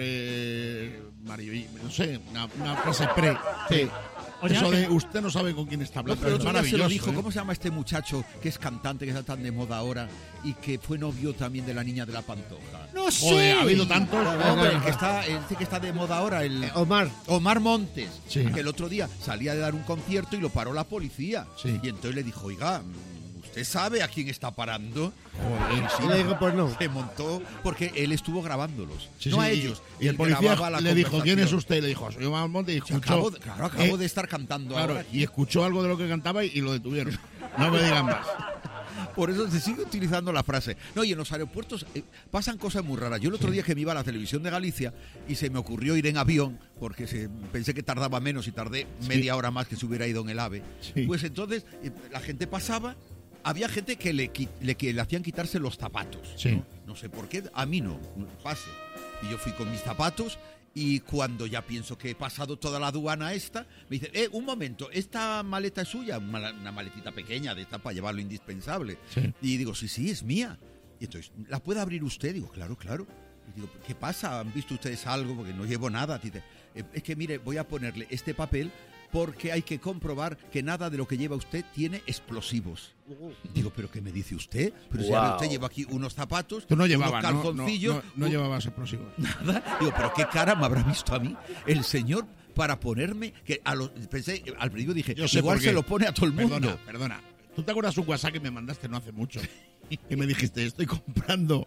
no sé, una frase pre.
Sí.
Oye,
eso de usted no sabe con quién está hablando.
No, pero
es maravilloso.
se lo dijo, ¿cómo se llama este muchacho que es cantante, que está tan de moda ahora y que fue novio también de la niña de la Pantoja?
No sé.
Joder, ha habido tantos.
Hombre, el que está de moda ahora, Omar Montes,
sí.
Que el otro día salía de dar un concierto y lo paró la policía.
Sí.
Y entonces le dijo, oiga, ¿usted sabe a quién está parando?
Joder,
sí. Y le dijo, pues no.
Se montó porque él estuvo grabándolos,
sí,
no
sí,
a ellos.
Y el policía le dijo, ¿quién es usted? Y le dijo, soy Omar Montes. Y escuchó,
acabo de estar cantando ahora.
Y escuchó algo de lo que cantaba y lo detuvieron. No me digan más.
Por eso se sigue utilizando la frase. No, y en los aeropuertos pasan cosas muy raras. Yo el otro día que me iba a la televisión de Galicia y se me ocurrió ir en avión, porque pensé que tardaba menos y tardé media hora más que si hubiera ido en el AVE. Sí. Pues entonces la gente pasaba, había gente que le hacían quitarse los zapatos.
Sí.
No sé por qué, a mí no, pase. Y yo fui con mis zapatos. Y cuando ya pienso que he pasado toda la aduana esta, me dice, un momento, ¿esta maleta es suya? Una maletita pequeña de esta para llevar lo indispensable.
Sí.
Y digo, sí, es mía. Y entonces, ¿la puede abrir usted? Digo, claro. Y digo, ¿qué pasa? ¿Han visto ustedes algo? Porque no llevo nada. Dice, es que mire, voy a ponerle este papel porque hay que comprobar que nada de lo que lleva usted tiene explosivos. Digo, ¿pero qué me dice usted? Pero si usted lleva aquí unos zapatos,
tú no llevabas,
unos calzoncillos.
No llevabas explosivos.
Nada. Digo, ¿pero qué cara me habrá visto a mí el señor para ponerme? Que pensé, al principio dije,
yo sé
igual se lo pone a todo el mundo.
Perdona. ¿Tú te acuerdas un WhatsApp que me mandaste no hace mucho? Que me dijiste, estoy comprando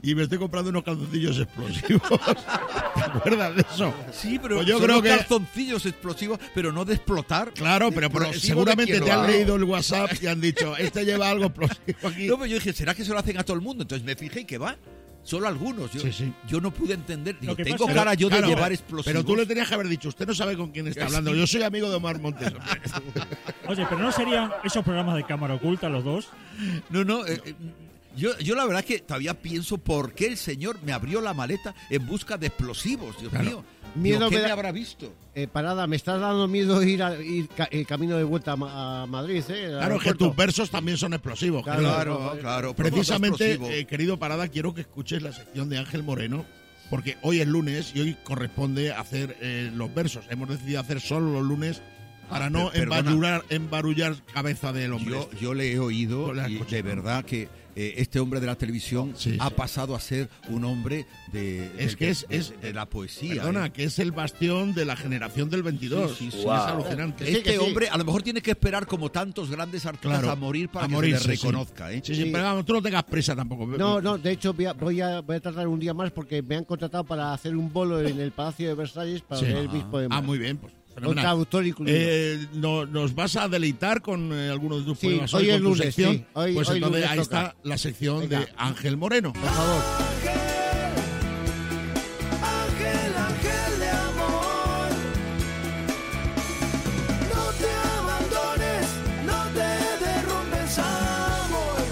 unos calzoncillos explosivos. ¿Te acuerdas de eso?
Sí, pero
pues yo
son
creo que
calzoncillos explosivos, pero no de explotar.
Claro, pero seguramente te han leído el WhatsApp y han dicho, este lleva algo explosivo aquí.
No, pero yo dije, ¿será que se lo hacen a todo el mundo? Entonces me fijé y que va. Solo algunos. Yo no pude entender. Digo, tengo cara yo de llevar explosivos.
Pero tú le tenías que haber dicho, usted no sabe con quién está hablando. Yo soy amigo de Omar Montes.
Oye, pero ¿no serían esos programas de cámara oculta los dos?
No. Yo la verdad es que todavía pienso por qué el señor me abrió la maleta en busca de explosivos, Dios mío.
Miedo
¿Qué me habrá visto?
Parada, me estás dando miedo ir camino de vuelta a Madrid,
Claro, que tus versos también son explosivos.
Claro.
Precisamente, querido Parada, quiero que escuches la sección de Ángel Moreno, porque hoy es lunes y hoy corresponde hacer los versos. Hemos decidido hacer solo los lunes para no embarullar cabeza del hombre.
Yo le he oído y de verdad que este hombre de la televisión ha pasado a ser un hombre de la poesía.
Perdona, que es el bastión de la generación del 22.
Sí,
wow. Es alucinante.
Este hombre a lo mejor tiene que esperar como tantos grandes artistas a morir para que se le reconozca.
Sí, pero vamos, tú no tengas prisa tampoco.
No, de hecho voy a tardar un día más porque me han contratado para hacer un bolo en el Palacio de Versalles para leer mis poemas.
Muy bien, pues.
Autor
¿Nos vas a deleitar con algunos de tus poemas
hoy es lunes,
sección?
Sí.
Pues
hoy
entonces ahí
toca.
está la sección de Ángel Moreno.
Por favor.
Ángel de amor, no te abandones, no te derrumbes, amor.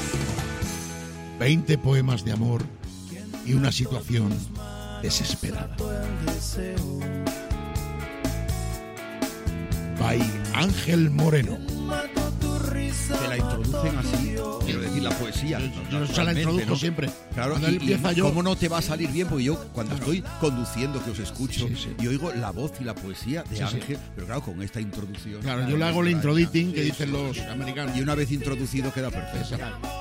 20 poemas de amor y una situación desesperada. By Ángel Moreno.
Se la introducen así, quiero decir, la poesía.
Yo se la introduzco siempre.
Claro,
cuando él empieza yo.
¿Cómo no te va a salir bien? Porque yo, cuando estoy conduciendo, que os escucho, y oigo la voz y la poesía de Ángel, pero claro, con esta introducción.
Claro, yo le hago el introducing que dicen los americanos.
Y una vez introducido queda perfecto.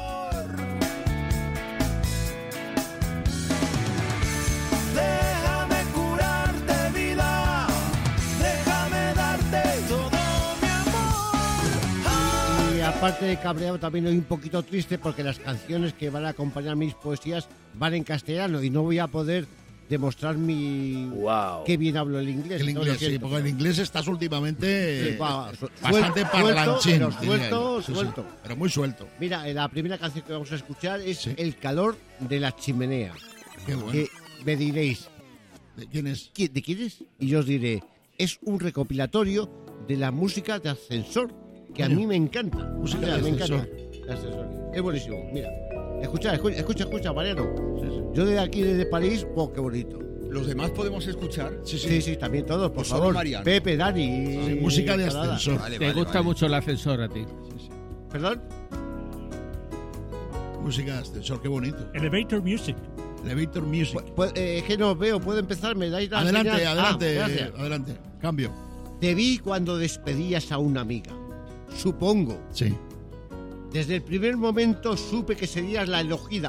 Aparte de cabreado, también hoy un poquito triste porque las canciones que van a acompañar mis poesías van en castellano y no voy a poder demostrar qué bien hablo el inglés.
El inglés, sí, porque el inglés estás últimamente bastante parlanchín.
Suelto.
Pero muy suelto.
Mira, la primera canción que vamos a escuchar es El calor de la chimenea.
Qué bueno.
Que me diréis,
¿de quién es?
¿De quién es? Y yo os diré, es un recopilatorio de la música de ascensor, que a mí me encanta.
Música de ascensor.
Es buenísimo, mira. Escucha, Mariano. Yo desde aquí, desde París, qué bonito.
¿Los demás podemos escuchar?
Sí, también todos, por favor.
Mariano.
Pepe, Dani.
Música de ascensor.
Te gusta mucho el ascensor a ti.
¿Perdón?
Música de ascensor, qué bonito.
Elevator Music.
Elevator Music.
Es que no os veo, puedo empezar, me dais la
Adelante. Cambio.
Te vi cuando despedías a una amiga. Supongo.
Sí.
Desde el primer momento supe que serías la elegida.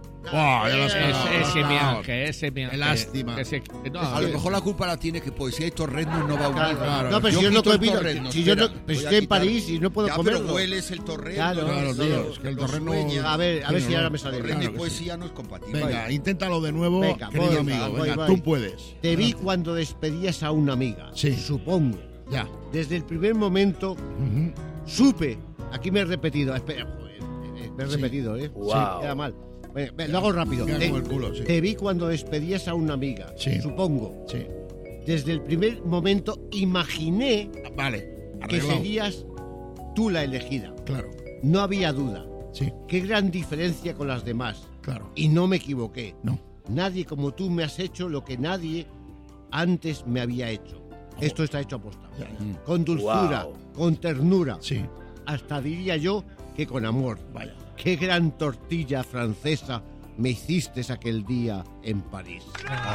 Ese mi ángel.
Qué lástima.
A lo mejor la culpa la tiene que Poesía y Torrezno no va a unir.
Claro. No, pero si yo no combino. Si yo estoy en París y no puedo comerlo.
Pero hueles el Torrezno.
Claro,
tío. Es que el Torrezno.
A ver si ahora me sale.
Torrezno y poesía no es compatible.
Venga, inténtalo de nuevo, querido amigo. Venga, tú puedes.
Te vi cuando despedías a una amiga.
Sí.
Supongo.
Ya.
Desde el primer momento supe. Aquí me he repetido. Espera, me he repetido,
Wow.
Sí, queda mal. Lo hago rápido. Te vi cuando despedías a una amiga.
Sí.
Supongo.
Sí.
Desde el primer momento imaginé que serías tú la elegida.
Claro.
No había duda.
Sí.
Qué gran diferencia con las demás.
Claro.
Y no me equivoqué.
No.
Nadie como tú me has hecho lo que nadie antes me había hecho. Esto está hecho a posta. Con dulzura, con ternura.
Sí.
Hasta diría yo que con amor.
Vaya.
Qué gran tortilla francesa me hiciste aquel día en París.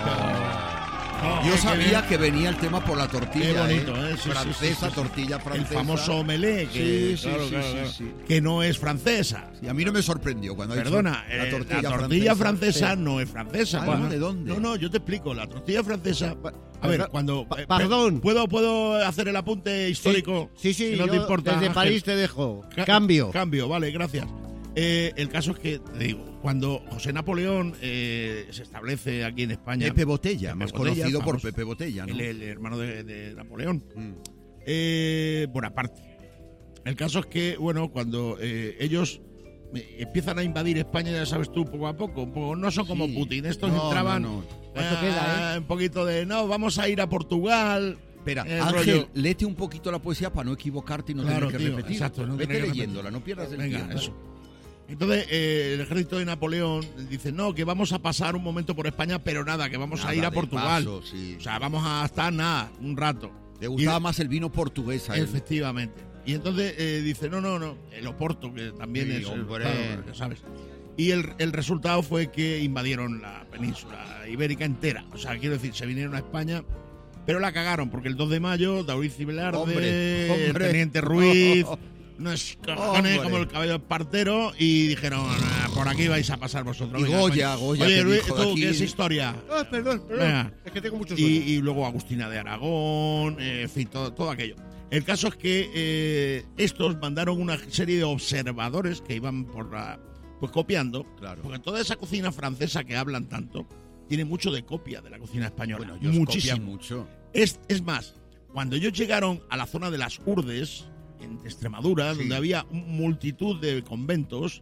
Yo sabía que venía el tema por la tortilla.
Qué bonito,
francesa, tortilla francesa.
El famoso omelette, que no es francesa.
Y a mí no me sorprendió cuando
Perdona, la tortilla francesa no es francesa.
¿De dónde?
No, yo te explico. La tortilla francesa... A ver, cuando...
Perdón.
¿Puedo hacer el apunte histórico?
Sí,
si no te importa,
desde
Ángel.
París te dejo. Cambio,
vale, gracias. El caso es que, te digo, cuando José Napoleón se establece aquí en España...
Pepe Botella, más conocido por
famoso,
Pepe Botella, ¿no?
El hermano de Napoleón. Bonaparte. El caso es que, bueno, cuando ellos empiezan a invadir España, ya sabes tú, poco a poco, no son como Putin. Estos entraban...
¿Cuánto queda,
un poquito de, vamos a ir a Portugal...
Espera, Ángel, léete un poquito la poesía para no equivocarte y no tener que repetir.
Exacto,
Vete leyéndola, no pierdas el tiempo.
Eso. Entonces el ejército de Napoleón dice, no, que vamos a pasar un momento por España, pero nada, que vamos a ir a Portugal.
Paso, sí.
O sea, vamos a estar un rato.
Le gustaba más el vino portugués a él.
Efectivamente. Y entonces dice, no, el Oporto, que también es,
hombre.
Claro, ya sabes. Y el resultado fue que invadieron la península ibérica entera. O sea, quiero decir, se vinieron a España, pero la cagaron, porque el 2 de mayo, David Cibelarde, el teniente Ruiz, unos cojones como el caballo espartero, y dijeron, por aquí vais a pasar vosotros.
Y Goya.
Oye, Luis, ¿tú qué es historia?
Perdón.
Venga.
Es que tengo mucho sueño.
Y luego Agustina de Aragón, en fin, todo aquello. El caso es que estos mandaron una serie de observadores que iban pues copiando,
Claro.
porque toda esa cocina francesa que hablan tanto tiene mucho de copia de la cocina española.
Bueno, ellos
muchísimo.
copian mucho.
Es más, cuando ellos llegaron a la zona de las Urdes, en Extremadura,
Sí.
donde había multitud de conventos,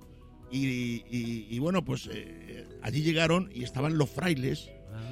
y bueno, pues allí llegaron y estaban los frailes,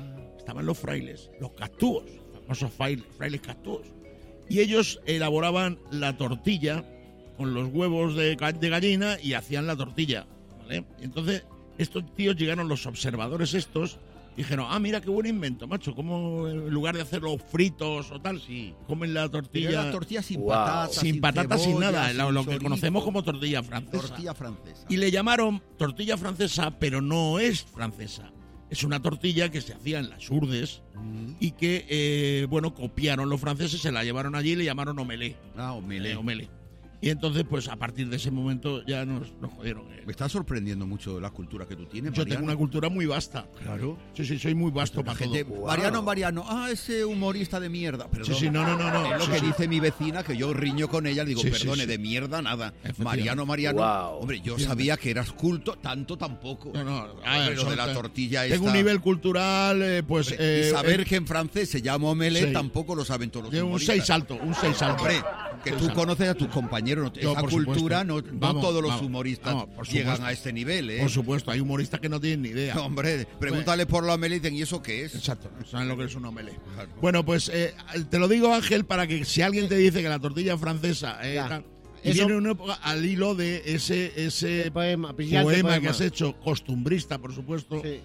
los castúos, famosos frailes castúos. Y ellos elaboraban la tortilla con los huevos de gallina y hacían la tortilla, ¿vale? Y entonces estos tíos llegaron, los observadores estos, y dijeron, mira qué buen invento, macho, como en lugar de hacerlo fritos o tal, comen la tortilla.
Pero la tortilla sin patatas,
sin patatas, sin
cebolla,
nada,
sin
lo que
chorizo.
conocemos como tortilla francesa.
Tortilla francesa.
Y le llamaron tortilla francesa, pero no es francesa. Es una tortilla que se hacía en las Urdes y que, copiaron los franceses, se la llevaron allí y le llamaron omelette.
Omelette.
Y entonces, pues a partir de ese momento ya nos jodieron.
Me está sorprendiendo mucho la cultura que tú tienes,
Yo
Mariano.
tengo una cultura muy vasta.
Claro.
Sí, soy muy vasto para todo.
Mariano, ese humorista de mierda. Perdón.
Sí, no.
Es lo que dice mi vecina, que yo riño con ella, digo,
Sí,
perdone,
sí.
de mierda nada.
Efectivamente.
Mariano.
Wow.
Hombre, yo sabía que eras culto, tanto tampoco.
No.
Hombre, lo de la tortilla
Tengo
esta.
un nivel cultural, pues...
y saber que en francés se llama omelette
sí.
tampoco lo saben todos los
un
humoristas.
6 alto.
Hombre, que tú conoces a tus compañeros,
Yo,
esa
por
cultura,
supuesto.
no
Vamos,
todos los
vamos.
humoristas
Vamos, por
llegan
supuesto.
a este nivel, ¿eh?
Por supuesto, hay humoristas que no tienen ni idea.
Hombre, pregúntale por la omelette y dicen, ¿y eso qué es?
Exacto, saben lo que es un omelette.
Claro.
Bueno, pues te lo digo, Ángel, para que si alguien te dice que la tortilla francesa y
Eso-
viene una época al hilo de ese
Poema, brillante
poema que
poema.
has hecho, costumbrista, por supuesto,
Sí.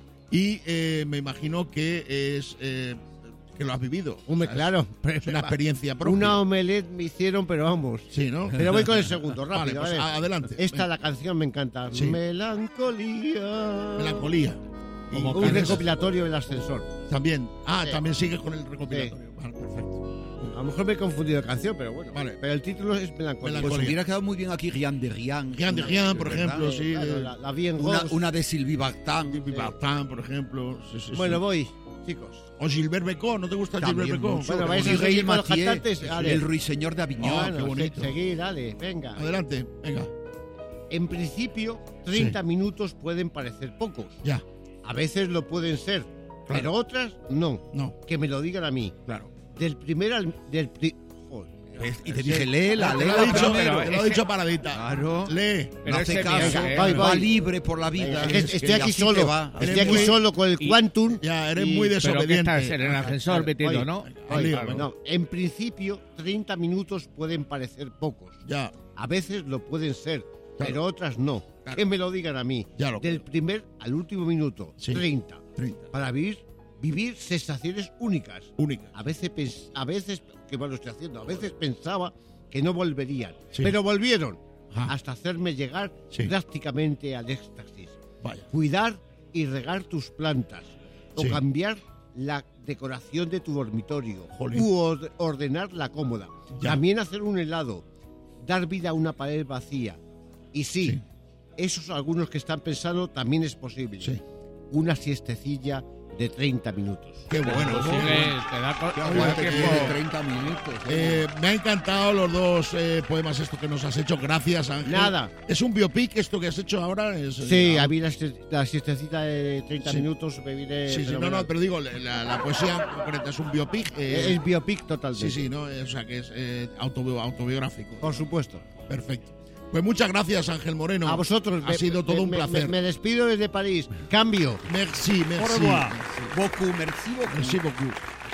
y me imagino que es que lo has vivido.
Hombre,
¿sabes?
claro.
Es una experiencia propia.
Una omelette me hicieron, pero vamos.
Sí, ¿no?
Pero voy con el segundo,
Vale,
rápido.
pues
¿vale?
adelante.
Esta, la canción me encanta.
Sí.
Melancolía.
Melancolía. Y
Un
canciones
recopilatorio del ascensor.
también.
Sí.
También sigues con el recopilatorio. Vale, perfecto.
A lo mejor me he confundido de canción, pero bueno.
Vale.
Pero el título es Melancolía.
Pues hubiera quedado muy bien aquí Rien de Rien.
Rien de Rien, por
¿verdad?
ejemplo, sí.
Claro, la vi en
Una,
Ghost.
una de Sylvie Vartan.
Bartan, por ejemplo. Sí,
Bueno,
sí.
voy, chicos.
O Gilbert Becot, ¿no te gusta Gilbert
También
Becot?
mucho.
Bueno, vais a
Miguel
seguir con los
Mathieu,
cantantes. Dale.
el ruiseñor de Aviñón.
Ah,
Bueno,
qué bonito.
Seguir, dale, venga.
Adelante, venga.
En principio, 30 minutos pueden parecer pocos.
Ya,
A veces lo pueden ser, pero otras no.
no,
Que me lo digan a mí.
claro.
Del primer al...
¿Ves? Y te dije, léela,
Te lo
léela
he dicho,
primero.
te lo he dicho paradita.
Claro.
Lee.
Pero
No hace
ese
caso,
viaje,
voy,
va
voy.
libre por la vida.
Estoy aquí
así
solo.
te va.
Eres
Estoy aquí
muy-
solo con el
y-
Quantum.
Ya, eres
y-
muy
Pero ¿qué
desobediente.
estás en el ascensor metido,
Voy.
no?
Al lío,
Claro.
No, en principio, 30 minutos pueden parecer pocos.
Ya,
A veces lo pueden ser, pero otras no.
Claro.
Que me lo digan a mí.
Ya lo
Del primer al último minuto,
Sí.
30.
30.
Para vivir sensaciones únicas.
Única.
A veces, que bueno, estoy haciendo, a veces pensaba que no volverían,
Sí.
pero volvieron
Ajá.
hasta hacerme llegar
Sí.
prácticamente al éxtasis.
Vaya.
Cuidar y regar tus plantas, o
Sí.
cambiar la decoración de tu dormitorio,
Jolín.
u ordenar la cómoda.
Ya.
También hacer un helado, dar vida a una pared vacía. Y sí,
Sí.
esos algunos que están pensando también es posible.
Sí.
Una siestecilla de 30 minutos.
Qué bueno.
Pues sí, te da
Qué
todo
aguante
el
tiene
tiempo.
30 minutos.
Me ha encantado los dos poemas estos que nos has hecho. Gracias, Ángel.
Nada.
¿Es un biopic esto que has hecho ahora?
Sí, a mí la siestecita de 30
Sí.
minutos me viene
Sí, no,
fenomenal.
pero digo, la poesía concreta es un biopic.
Es biopic totalmente.
Sí, ¿no? O sea, que es autobiográfico.
Por supuesto.
Perfecto. Pues muchas gracias, Ángel Moreno.
A vosotros.
Ha sido todo un placer.
Me despido desde París. Cambio.
Merci, merci.
Au revoir.
Beaucoup, merci beaucoup.
Merci beaucoup.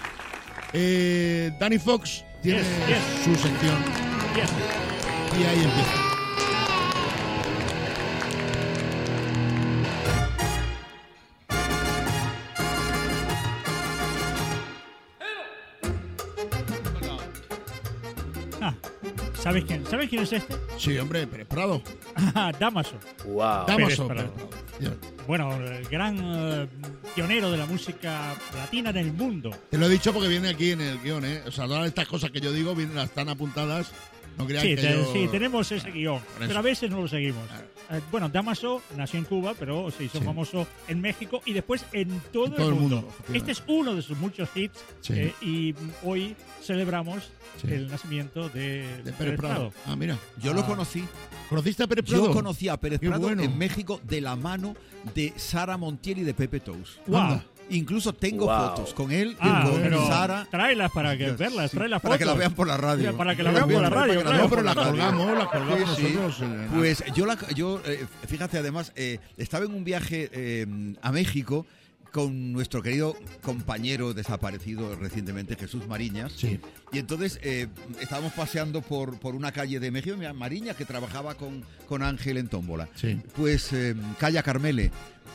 Danny Fox tiene
Yes.
su sección
Yes.
y ahí empieza.
¿Sabes quién es este?
Sí, hombre, Pérez Prado.
Damaso.
Wow.
Damaso.
Pérez Prado. Bueno, el gran pionero de la música latina en el mundo.
Te lo he dicho porque viene aquí en el guión, ¿eh? O sea, todas estas cosas que yo digo están apuntadas. No crean que yo...
Sí, tenemos ese guión, pero a veces no lo seguimos. Bueno, Damaso nació en Cuba, pero se hizo famoso en México y después en todo el mundo. Este es uno de sus muchos hits y hoy celebramos el nacimiento de Pérez Prado.
Ah, mira.
Yo lo conocí.
¿Conociste a Pérez Prado?
Yo conocí a Pérez Prado
bueno.
en México de la mano de Sara Montiel y de Pepe Tous.
Wow.
Incluso tengo fotos con él y con Sara.
Tráelas para que verlas, tráelas
para que las vean por la radio.
Para que las vean por la radio.
No, pero las colgamos
Sí.
nosotros.
Pues yo fíjate, además, estaba en un viaje a México con nuestro querido compañero desaparecido recientemente, Jesús Mariñas.
Sí.
Y entonces estábamos paseando por una calle de México, Mariñas, que trabajaba con Ángel en Tómbola.
Sí.
Pues calle Carmele.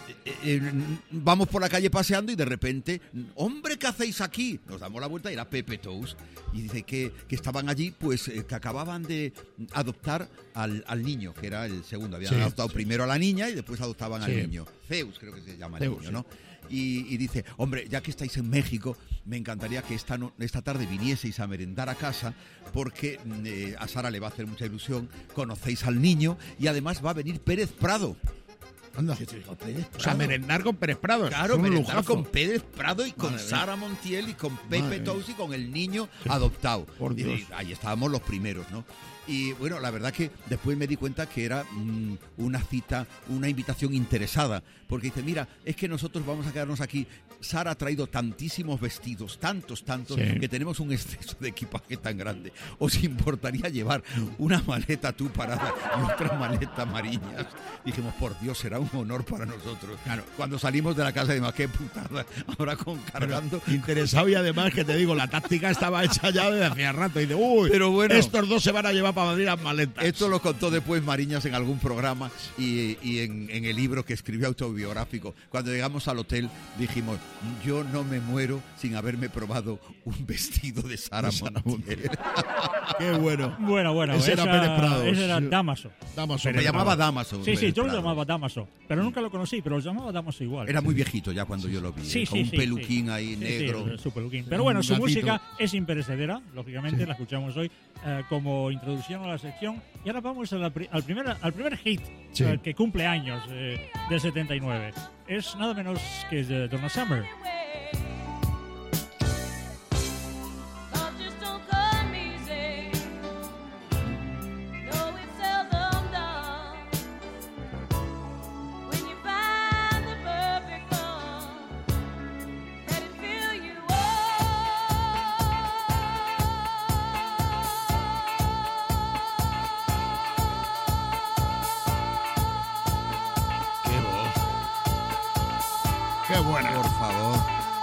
Vamos por la calle paseando y de repente, hombre, ¿qué hacéis aquí? Nos damos la vuelta y era Pepe Tous. Y dice que estaban allí, pues que acababan de adoptar al niño, que era el segundo. Habían adoptado primero a la niña y después adoptaban al niño. Zeus, creo que se llama el niño, ¿no? Y dice, hombre, ya que estáis en México, me encantaría que esta tarde vinieseis a merendar a casa, porque a Sara le va a hacer mucha ilusión, conocéis al niño y además va a venir Pérez Prado.
Anda. O sea, merendar con Pérez Prado.
Claro, merendar con Pérez Prado y con Sara Montiel y con Pepe Tous y con el niño adoptado.
Por Dios.
Y ahí estábamos los primeros, ¿no? Y bueno, la verdad que después me di cuenta que era una cita, una invitación interesada, porque dice, mira, es que nosotros vamos a quedarnos aquí. Sara ha traído tantísimos vestidos, tantos, que tenemos un exceso de equipaje tan grande. ¿Os importaría llevar una maleta tú parada y otra maleta Mariñas? Dijimos, por Dios, será un honor para nosotros. Claro, cuando salimos de la casa, dijimos, qué putada, ahora cargando.
Pero interesado, y además que te digo, la táctica estaba hecha ya desde hacía rato. Y dice, uy,
pero bueno,
estos dos se van a llevar para Madrid las maletas.
Esto lo contó después Mariñas en algún programa y en el libro que escribió autobiográfico. Cuando llegamos al hotel dijimos, yo no me muero sin haberme probado un vestido de Sara Montiel.
Qué bueno.
Bueno.
Ese era Pérez Prado.
Ese era Damaso.
Me llamaba Damaso.
Sí, yo lo llamaba Damaso. Pero nunca lo conocí, pero lo llamaba Damaso igual.
Era muy viejito ya cuando yo lo vi. Con un peluquín ahí negro.
Sí, su peluquín. Pero bueno, su música es imperecedera. Lógicamente la escuchamos hoy como introducción a la sección. Y ahora vamos al primer hit que cumple años del 79. Es nada menos que Donna Summer.
Qué buena.
Por favor.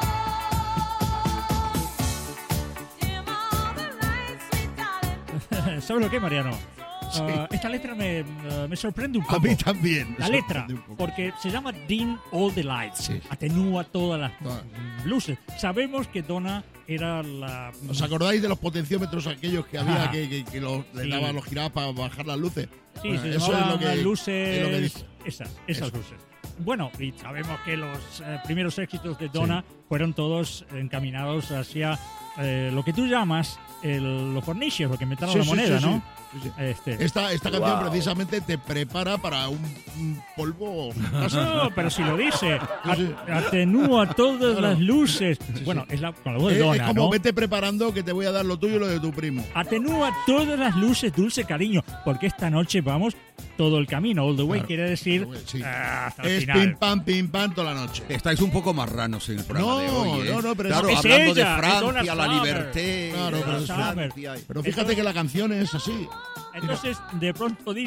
¿Sabes lo que, Mariano? Esta letra me sorprende un poco.
A mí también.
La letra, porque se llama Dim All the Lights. Sí. Atenúa todas las luces. Sabemos que Donna era la...
¿Os acordáis de los potenciómetros aquellos que había que le daban los girados para bajar las luces?
Sí, bueno, eso es lo que luces. Esas luces. Bueno, y sabemos que los primeros éxitos de Donna fueron todos encaminados hacia lo que tú llamas los fornicios, lo que inventaron la moneda, ¿no?
Sí. Esta canción precisamente te prepara para un polvo.
No, pero si lo dice, atenúa todas las luces. Bueno, es con la voz de Donna,
es como,
¿no?
Vete preparando que te voy a dar lo tuyo y lo de tu primo.
Atenúa todas las luces, dulce cariño, porque esta noche vamos todo el camino. All the way quiere decir hasta el final.
Pim pam toda la noche.
Estáis un poco marranos en el programa de hoy, ¿eh?
No, pero
claro,
es
hablando
ella,
de Francia, la liberté.
Claro, pero fíjate que la canción es así.
Entonces, de pronto dice,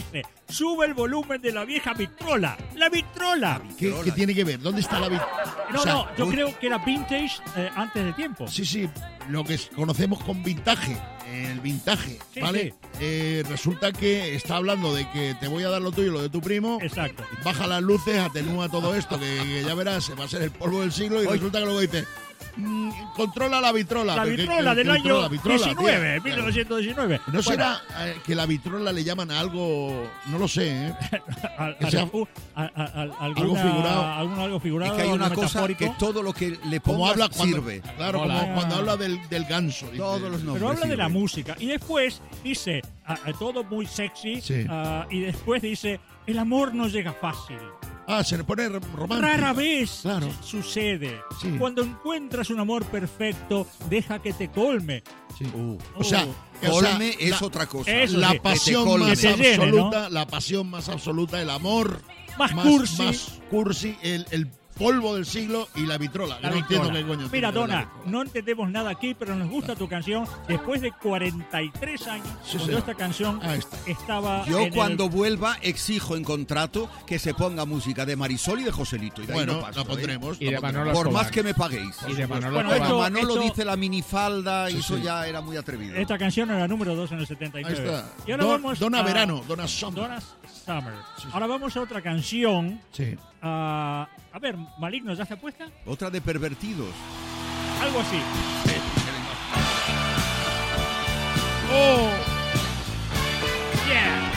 sube el volumen de la vieja Victrola. ¡La Victrola!
¿Qué tiene que ver? ¿Dónde está la Victrola?
No, yo creo que era vintage antes de tiempo.
Sí, lo que conocemos con vintage, el vintage,
Sí,
¿vale? Resulta que está hablando de que te voy a dar lo tuyo y lo de tu primo.
Exacto.
Baja las luces, atenúa todo esto, que ya verás, va a ser el polvo del siglo y resulta que luego dice... controla la Vitrola.
La Vitrola del año 1919.
¿No será que la Vitrola le llaman a algo, no lo sé,
algo figurado.
Es que hay una cosa que todo lo que le pongas sirve.
Claro, como cuando habla del ganso. Dice,
todos los nombres.
Pero habla de
sirven.
la música. Y después dice, todo muy sexy,
Sí.
y después dice, el amor no llega fácil.
Se le pone romántico.
Rara vez
Claro.
sucede.
Sí.
Cuando encuentras un amor perfecto, deja que te colme.
Sí. O sea,
Colme es otra cosa.
Eso
la
sí,
pasión
colme.
más
Que te llene,
absoluta, la pasión más absoluta, el amor
Más cursi.
más cursi, el polvo del siglo y la Vitrola.
La
No
Vitrola.
entiendo qué coño.
Mira,
tiene que ver la
Donna,
Vitrola.
no entendemos nada aquí, pero nos gusta tu canción. Después de 43 años,
Sí,
cuando
señor.
esta canción
Ahí está.
estaba
Yo
en
cuando vuelva exijo en contrato que se ponga música de Marisol y de Joselito. Y de ahí
Bueno,
no paso,
la pondremos.
Y de
la pondremos.
Manolo
Por
Escobar.
más que me paguéis.
Y de Manolo
Bueno,
Escobar.
Cuando
esto-
Manolo
esto-
dice la minifalda,
Sí,
eso
sí.
ya era muy atrevido.
Esta canción era número 2 en el
Ahí
79.
está.
Y ahora vamos
Donna
a
Verano, Donna Summer.
Donna Summer.
Sí, sí.
Ahora vamos a otra canción.
Sí.
A ver, Maligno, ¿ya se apuesta?
Otra de pervertidos.
Algo así.
¡Oh!
Yeah.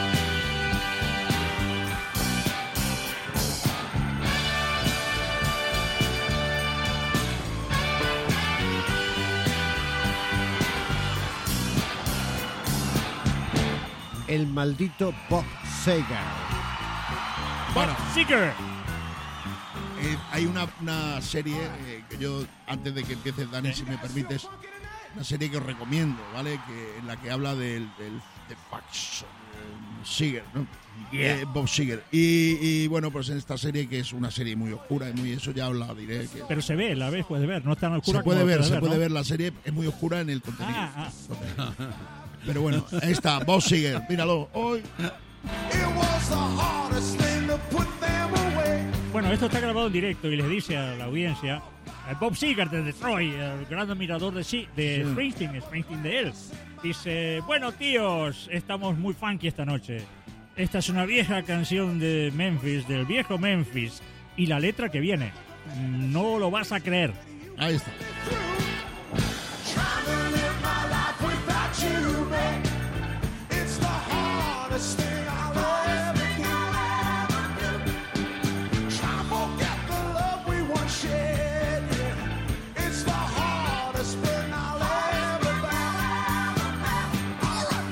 El maldito Bob Seger.
Bueno,
Seeker.
hay una serie que yo, antes de que empiece, Dani, si me permites, una serie que os recomiendo, ¿vale? En la que habla de Pax Seeger, ¿no? Bob Seger. Y bueno, pues en esta serie, que es una serie muy oscura y muy eso, ya os la diré. Que
Pero se ve, la ves, puede ver, no es tan oscura
se puede
como
ver,
¿no?
la serie es muy oscura en el contenido.
Ah.
Pero bueno, ahí está, Bob Seger, míralo. Hoy
It was the hardest thing to put them away.
Bueno, esto está grabado en directo y les dice a la audiencia, Bob Seger de Detroit, el gran admirador de Springsteen de él, dice, bueno tíos, estamos muy funky esta noche. Esta es una vieja canción de Memphis, del viejo Memphis, y la letra que viene, no lo vas a creer.
ahí está.
Trying to live my life without you, babe. It's the hardest thing I'll ever do. Try to forget the love we once shared, yeah. It's the hardest thing I'll ever find. All right.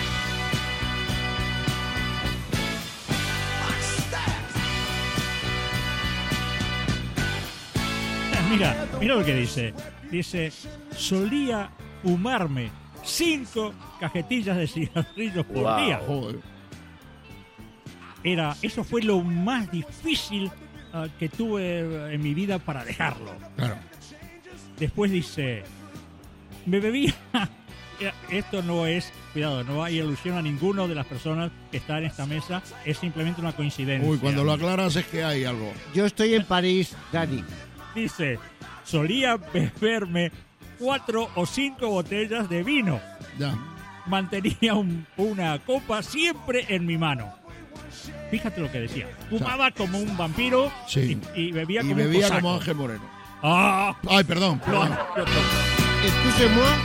Like that.
Mira lo que dice. Dice, solía fumarme 5 cajetillas de cigarrillos por día.
Joder.
Eso fue lo más difícil que tuve en mi vida para dejarlo.
Claro.
Después dice, me bebía... Esto no es, cuidado, no hay alusión a ninguno de las personas que están en esta mesa, es simplemente una coincidencia.
Uy, cuando lo aclaras es que hay algo.
Yo estoy en París, Dani.
Dice, solía beberme 4 o 5 botellas de vino.
Ya.
Mantenía una copa siempre en mi mano. Fíjate lo que decía. Fumaba como un vampiro
Sí.
y bebía
Y
como
bebía
un cosaco.
como Ángel Moreno.
¡Ah!
Ay, perdón.
Excuse-moi.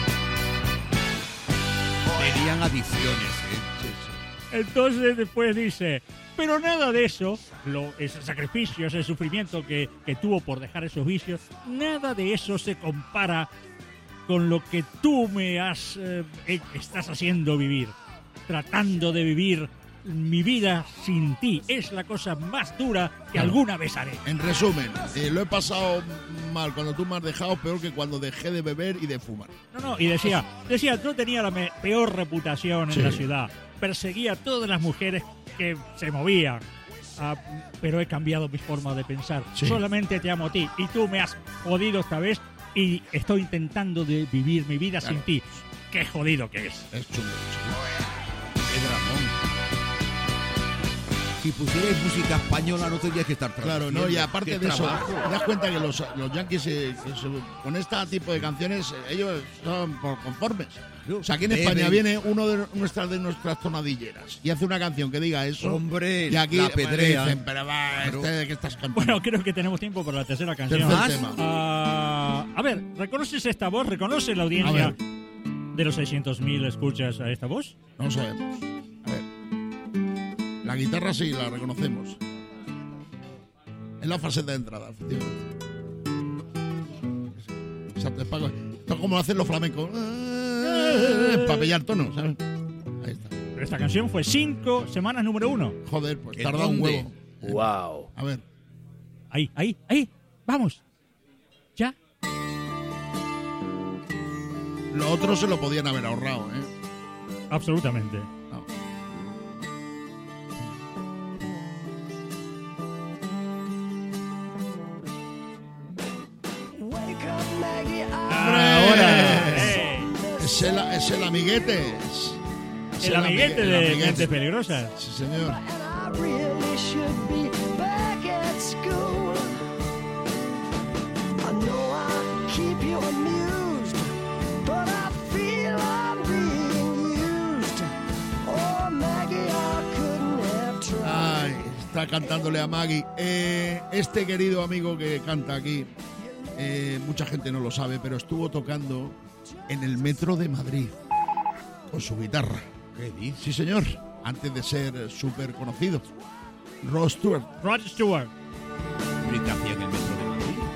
Tenían adicciones,
Entonces después dice, pero nada de eso, ese sacrificio, ese sufrimiento que tuvo por dejar esos vicios, nada de eso se compara con lo que tú me estás haciendo vivir, tratando de vivir mi vida sin ti. Es la cosa más dura que alguna vez haré.
En resumen, lo he pasado mal cuando tú me has dejado, peor que cuando dejé de beber y de fumar.
No, y decía, yo tenía la peor reputación en
Sí.
la ciudad. Perseguía a todas las mujeres que se movían. Pero he cambiado mi forma de pensar.
Sí.
Solamente te amo a ti. Y tú me has jodido esta vez y estoy intentando de vivir mi vida sin ti. Qué jodido que es.
Es chungo.
Qué dramón. Si pusierais música española no tendrías que estar
Claro, no, y aparte de eso, te das cuenta que los Yankees con este tipo de canciones ellos son por conformes. O sea, aquí en España viene uno de nuestras tonadilleras y hace una canción que diga eso.
Hombre,
y aquí
la pedrea.
dicen, pero va, ¿de qué estás cantando?
Bueno, creo que tenemos tiempo para la tercera canción. A ver, ¿reconoces esta voz? ¿Reconoce la audiencia de los 600.000 escuchas a esta voz?
No sabemos. A ver. La guitarra sí, la reconocemos. Es la faceta de entrada, efectivamente. Exacto, esto es como lo hacen los flamencos. Para pillar tono, ¿sabes? Ahí está.
Pero esta canción fue 5 semanas número 1.
Joder, pues tarda un huevo.
Wow.
A ver.
Ahí. Vamos. Ya.
Lo otro se lo podían haber ahorrado, ¿eh?
Absolutamente.
No.
Ahora.
Es el amiguete.
El amiguete de Mentes Peligrosas.
Sí, señor. Ay, está cantándole a Maggie. Este querido amigo que canta aquí, mucha gente no lo sabe, pero estuvo tocando en el metro de Madrid con su guitarra.
¿Qué dices?
Sí, señor. Antes de ser súper conocido. Rod Stewart.
Rod Stewart.
¿Qué hacía en el metro de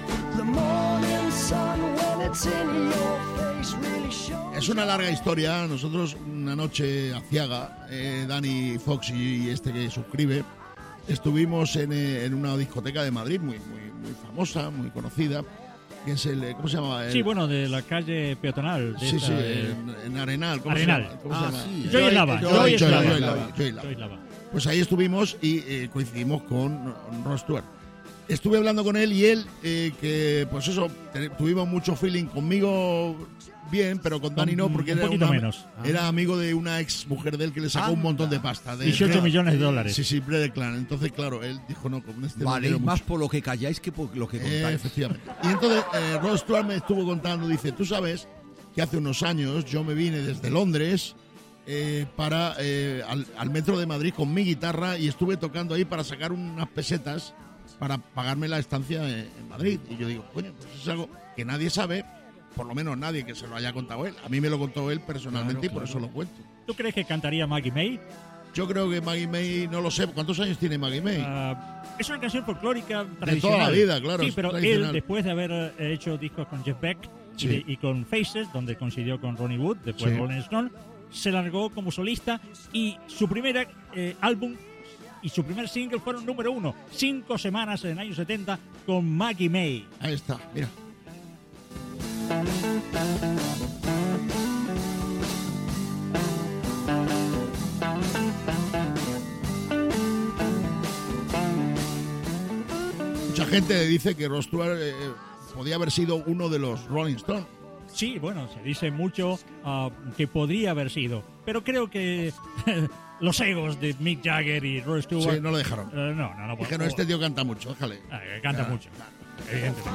Madrid?
Es una larga historia. Nosotros una noche aciaga, Dani Fox y este que suscribe, estuvimos en una discoteca de Madrid muy famosa, muy conocida, que es el, ¿cómo se llama?
Sí, bueno, de la calle peatonal. De
sí,
esta,
en Arenal. ¿Cómo
Arenal.
se llama? ¿Cómo se llama?
Sí.
Joy Lava.
Joy Lava. Pues ahí estuvimos y coincidimos con Rod Stewart. Estuve hablando con él y él, que pues eso, tuvimos mucho feeling conmigo bien, pero con Dani no, porque era amigo de una ex mujer de él que le sacó un montón de pasta.
18 millones de dólares.
Sí, Brede Clan. Entonces, claro, él dijo, no, con este
vale,
no
más
mucho.
por lo que calláis que por lo que contáis.
Efectivamente. Y entonces Rod Stewart me estuvo contando, dice, tú sabes que hace unos años yo me vine desde Londres para al metro de Madrid con mi guitarra y estuve tocando ahí para sacar unas pesetas para pagarme la estancia en Madrid. Y yo digo, bueno, pues es algo que nadie sabe, por lo menos nadie que se lo haya contado él. A mí me lo contó él personalmente y por eso lo cuento.
¿Tú crees que cantaría Maggie May?
Yo creo que Maggie May, no lo sé. ¿Cuántos años tiene Maggie May?
Es una canción folclórica tradicional.
De toda la vida, claro.
Sí, pero él, después de haber hecho discos con Jeff Beck y con Faces, donde coincidió con Ronnie Wood, después Rolling Stone, se largó como solista y su primer álbum y su primer single fueron número 1, 5 semanas en el año 70 con Maggie May.
Ahí está, mira. Mucha gente dice que Rod Stewart podía haber sido uno de los Rolling Stones.
Sí, bueno, se dice mucho que podría haber sido, pero creo que los egos de Mick Jagger y Rod Stewart...
Sí, no lo dejaron.
No.
Dijeron, este tío canta mucho, déjale.
Canta mucho, evidentemente.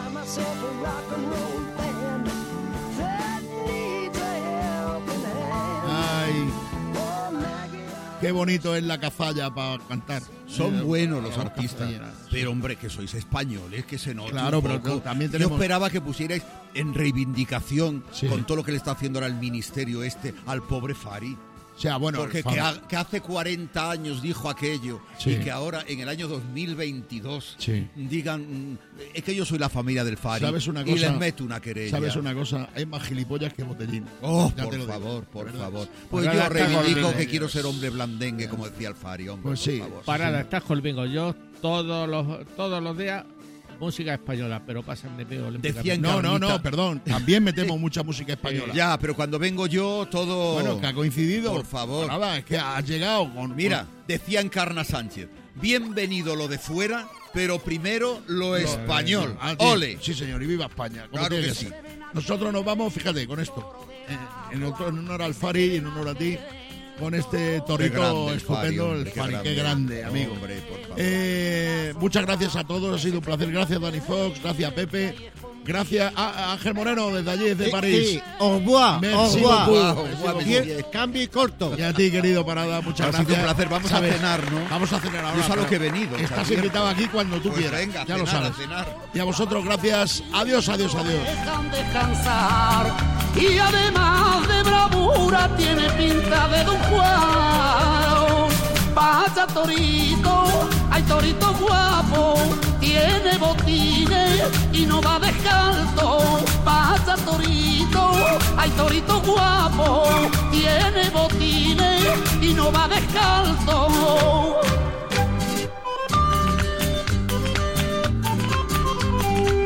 Ay, qué bonito es la cazalla para cantar.
Son buenos los artistas, pero hombre, que sois españoles, que se nota.
Claro, pero también tenemos...
Yo esperaba que pusierais en reivindicación con todo lo que le está haciendo ahora el ministerio al pobre Fari.
O sea, bueno,
porque que hace 40 años dijo aquello y que ahora en el año 2022 digan es que yo soy la familia del Fari.
¿Sabes una cosa?
Y les meto una querella.
¿Sabes una cosa? Hay más gilipollas que botellín.
Oh, por favor. Pues yo reivindico que quiero ser hombre blandengue, como decía el Fari, hombre.
Pues sí.
Por favor.
Parada, estás conmigo. Yo todos los días música española, pero pasan de peor.
No, perdón. También metemos mucha música española.
Ya, pero cuando vengo yo, todo...
Bueno, que ha coincidido.
Por favor.
Nada, es que ha llegado con...
Mira, decía Encarna Sánchez, bienvenido lo de fuera, pero primero lo español. ¡Ole!
Sí, señor, y viva España.
Claro que sí.
Nosotros nos vamos, fíjate, con esto. En honor al Fari y en honor a ti, con este torito estupendo, el Fari. Qué grande, amigo.
Hombre, por favor.
Muchas gracias a todos, ha sido un placer. Gracias, Dani Fox, gracias, Pepe. Gracias a Ángel Moreno, desde allí, desde París.
Sí, au revoir,
Merci
au revoir.
beaucoup.
Cambio y corto.
Y a ti, querido Parada, muchas
Ha
gracias.
sido un placer. Vamos a cenar, ¿no?
Vamos a cenar ahora.
Yo es a lo
pero
que he venido.
Estás
¿sabes?
invitado aquí cuando tú
Pues
quieras.
venga,
ya lo
cenar,
sabes.
a cenar.
Y a vosotros, gracias. Adiós, adiós, adiós.
Dejan descansar y además de bravura tiene pinta de Don Juan. Pasa torito, hay torito guapo, tiene botines y no va descalzo. Pasa torito, hay torito guapo, tiene botines y no va descalzo.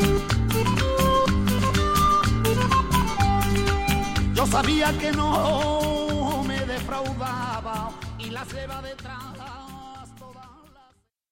Yo sabía que no